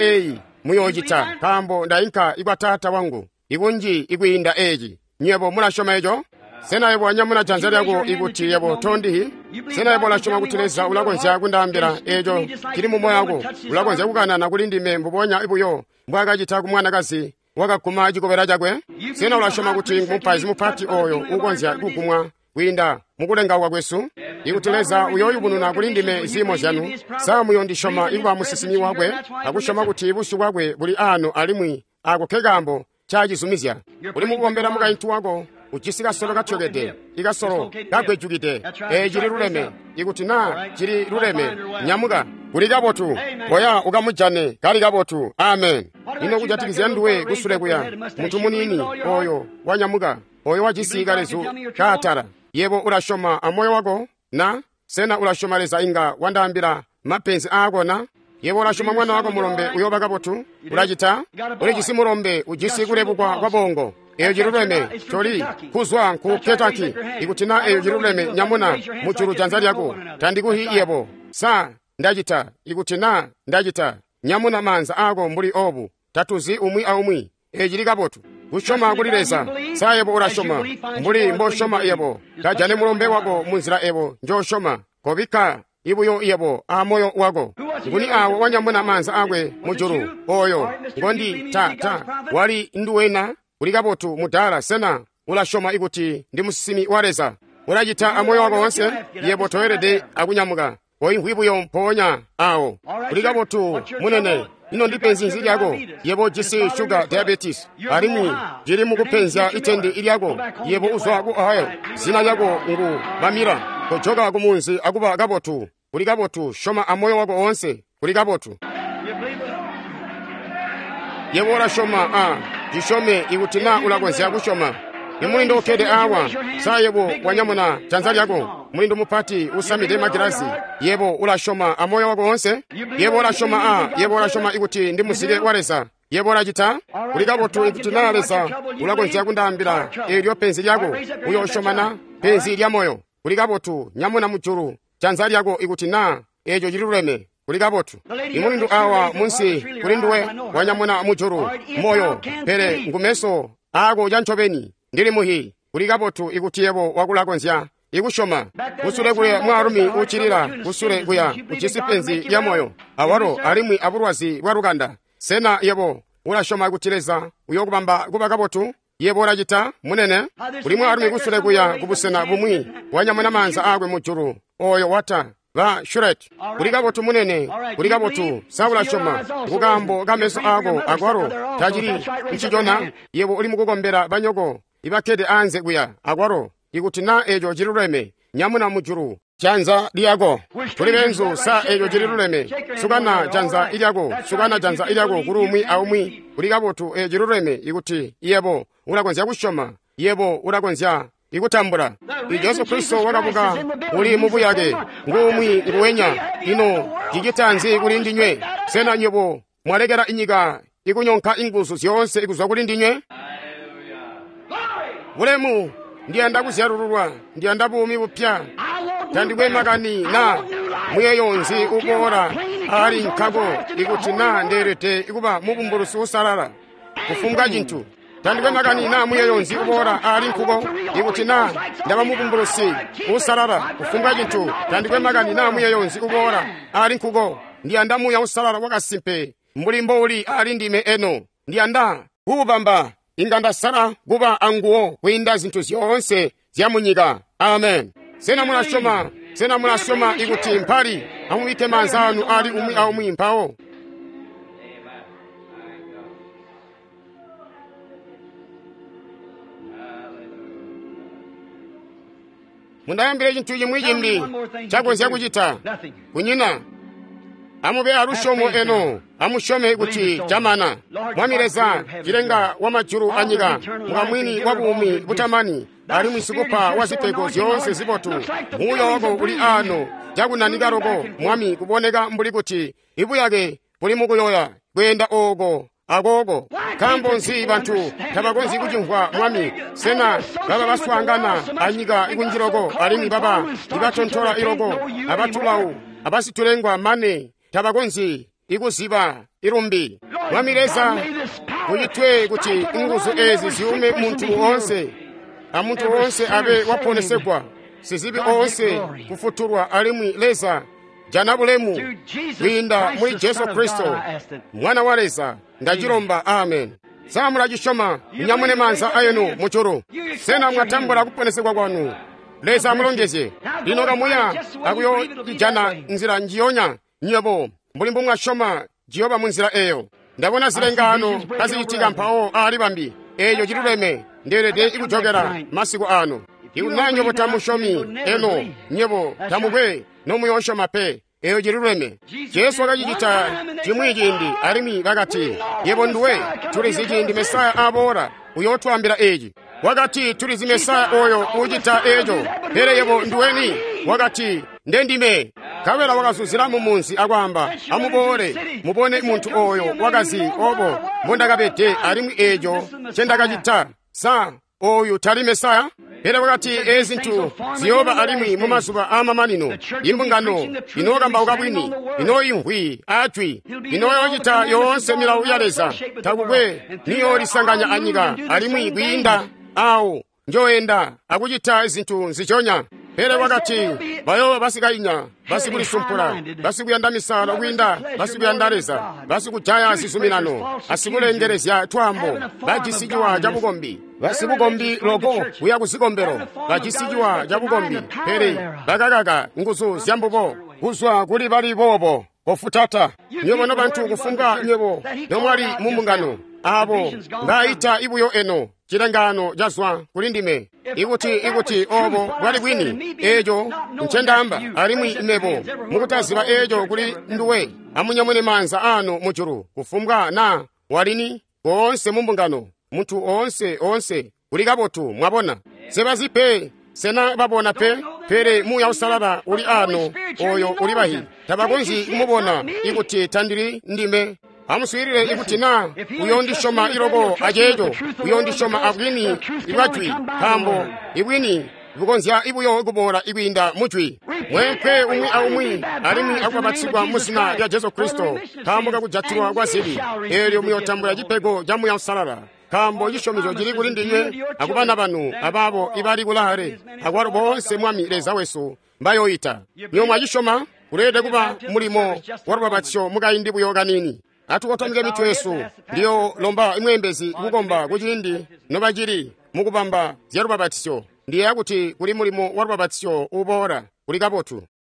muyojita kambo ndainka igwa tata wangu igunji igwinda nyebo mulashoma ejo sena yebo anyamuna janza lyako ikuti yebo tondi sena yebo lashoma kuteleza ulakonza kundambira ejo kili mu moyo wako ulakonza kukanana kuli ndime mbuponya ibuyo mbwaga chita kumwanakazi wakaguma chikopera chakwe sena ulashoma kuti mupazi mupati oyo ukonza kukumwa kwinda mukulenga kwakwesu ikuteleza uyoyu bununa kuli ndime zimo zanu samuyo ndishoma ikuba musisimi wakwe akushoma kuti busu bwakwe buli ano alimwi akukegambo chachizumizya uli mukuombera mukaitu wako uchisika solo katyokete ikasolo kagwejukite chili luleme ikuti na chili luleme nyamuka kuli kapotu boya ukamujane kali kapotu amen ino kujatikizya nduwe kusule kuya munthu munini oyo wanyamuka oyo wachisika lezu katara yebo ulashoma amoyo wako na sena ulashoma leza inga wandambira mapenzi ako na yebo ulashoma mwana wako mulombe uyoba kapotu ulachita uli chisi mulombe ujisi kulepukwa kwa bongo eyo jiruleme choli kuzwa ku Kentucky ikutina eyo jiruleme nyamuna muchuru janza lyako tandikuhi yebo sa ndachita ikutina ndachita nyamuna manza ako mbuli obu tatuzi umwi aumwi eyo jili kapotu kushoma kulileza sa yebo ulashoma mbuli mboshoma yebo kajane mulombe wako munzira ebo njoshoma kobika ibuyo yebo amoyo wako nguni awo wanyamuna manza akwe mujuru oyo ngondi ta wali nduwena uli kapotu mudala sena ulashoma ikuti ndi musisimi waleza ulachita amoyo wako wonse yebo toyerede akunyamuka oyinkwibuyo mponya awo uli kapotu munene ino ndi penzi lyako yebo jisi sugar diabetes alimu jili mukupenzya itendi ilyako yebo uzwako ayo zina lyako ngu mamira kochoka kumunzi akuba kapotu uli kapotu shoma amoyo wako wonse uli kapotu yebo ulashoma jishome ikutina ulakonzi kushoma imulindo okede awa sa yebo wanyamuna janza lyako mulindo mupati usamide magirasi yebo ulashoma amoyo wako wonse yebo ulashoma yebo ulashoma ikuti ndi musile waleza yebo ulachita uli kapotu ikutina leza ulakonzi kundambira elyo penzi lyako uyo shomana penzi lya moyo uli kapotu nyamuna mujuru janza lyako ikutina ejo jiluleme uli kapotu imulindu awa munsi kulinduwe wanyamuna mujuru moyo pere ngumeso ako janchopeni ndili muhi uli kapotu ikuti yebo wakulakonzya ikushoma kusule kuya mwarumi uchilira kusule kuya uchisipenzi ya moyo awaro alimwi abulwazi bwa Luganda sena yebo ulashoma ikutileza uyokubamba kuba kapotu yebo ulachita munene uli mwarumi kusule kuya kubusena bumwi wanyamuna manza akwe mujuru oyo wata va shuret uli kapotu munene uli kapotu saulashoma kukambo kameso ako akwaro tajiri mchijona yebo uli mukukombera banyoko ibakede anze kuya akwaro ikutina ejo jiluleme nyamuna mujuru janza lyako tuli benzu sa ejo jiluleme sukana janza ilyako sukana janza ilyako kurumwi aumwi uli kapotu ejo jiluleme ikuti yebo ulakonzya kushoma yebo ulakonzya ikutambula Yesu Kristo wakabuka uli mubu yake ngumwi nguwenya ino jigitanzi kuli ndinywe sena nyobo mwalekera inyika ikunyonka ingusu zyonse ikuzwa kuli ndinywe ulemu ndiyanda kuzyarululwa ndiyanda bumi bupya tandikwe makani na muyeyonzi ukora ali nkako ikutina nderete ikuba mubumbulusi usalala kufunga chintu tandikwe makani na muyeyonzi ukora ali nkuko ikutina ndaba mubumbulusi usalala kufunga chintu tandikwe makani na muyeyonzi ukora ali nkuko ndiyanda muya usalala wakasimpe mbulimbo uli ali ndime eno ndiyanda kubamba inganda sara guba anguo kwinda zinthu zonse zyamunyika amen sena munashoma ikuti mphali amuyike manzanu ali umwi aumwi mpawo mundayambire chinthu chimwi chimbi chakonzya kuchita kunyina amube arushomo eno amushome ikuti chamana mwamireza chilenga wa majuru anyika mwamwini wabumi butamani ali mwisikupa wa zipeko zyonse zipotu muyo wako uli ano jakunanikaro mwami kuboneka mbuli kuti ibu yake kuli mukuyoya kwenda ogo agogo kambo nsi bantu tabakonzi kuchimvwa mwami sena baba baswangana anyika ikunjiroko alimi baba ibatontola iroko abatulawu abasitulengwa mane tabakonzi ikuziba irumbi mwamireza uyitwe kuti inguzu ezi ziume muntu onse amuntu onse abe waponesegwa sizibi onse kufuturwa alimwi leza jana bulemu winda muli Yesu Kristo mwana wa leza ndajilomba amen. Samula jishoma nyamune manza ayenu muchuru sena mwatambula kuponesegwa kwanu leza mulongeze linoga muya akuyo jana nzira njionya nyebo mbulimbu mwashoma jiyoba munzira eyo ndabona zilengano kaziyitika mpawo ali bambi eyo jiruleme nderede ikujogera masiku ano iunanyobo tamushomi eno nyebo tamugwe nomuyosho pe eyo jiruleme Yesu akajijita chimwijindi alimi wakati yebo nduwe tulizijindi Mesaya abora uyotwambira eji wakati tulizi Mesaya oyo ujita ejo pere yebo nduweni wakati ndendime kawela wakazuzira mu munsi agwamba amubore mubone muntu oyo wakazi obo mbondakabete alimu ejo chendakachita sa oyo tali Mesaya pere wakati ezintu ziyoba alimwi mu mazuba amamanino imbungano inogamba ukabwini inoyimbwi atwi inoyochita yonse milawu yaleza takugwe niyo lisanganya anyika alimwi kwinda awu njoyenda akuchita izintu nzichonya pere wakati bayo basikainya basikulisumpula basikuyanda misala kwinda basikuyandaleza basikujaya zisuminano asikulengerezya twambo bajisijiwa jabugombi basibugombi lobo uya kuzikombero bajisijiwa jabugombi pere bagagaga nguzu zyambubo kuzwa kuli bali bobo ofutata nyobo no bantu kufunga nyobo nomwali mumbungano abo ngaita ibuyo eno chilengano jazwa kulindime ikuti obo bwali bwini ejo nchendamba alimwi imebo mukutaziba ejo kuli nduwe amunyamwene manza ano muchuru kufumbwa na walini onse mumbungano muntu onse uli kabotu mwabona sebazipe sena babona pere muya usalaba uli ano oyo uli bahi tabagonzi mubona ikuti tandiri ndime amuswirire ikuti na uyondishoma irobo ajejo uyondishoma abwini ibwatwi kambo ibwini bugonzya ibuyo gubora ibinda mutwi mwempe umwi alimwi akwabatsigwa musina ya Yesu Kristo kambo kakujatirwa gwasili elyo muyotambula jipego jamu ya usalala kambo yishomizo jiri kulindinye akubana banu ababo ibali kulahare agwaro bonse mwami leza wesu mbayoita nyoma yishoma kulede kuba mulimo warubabatisho mugayindi buyoga nini atukotomge mitu Yesu ndiyo lomba imwembezi kugomba kujindi nobajiri mukubamba zyarubabatisho ndiye akuti kuli mulimo warubabatisho ubora kuli kabotu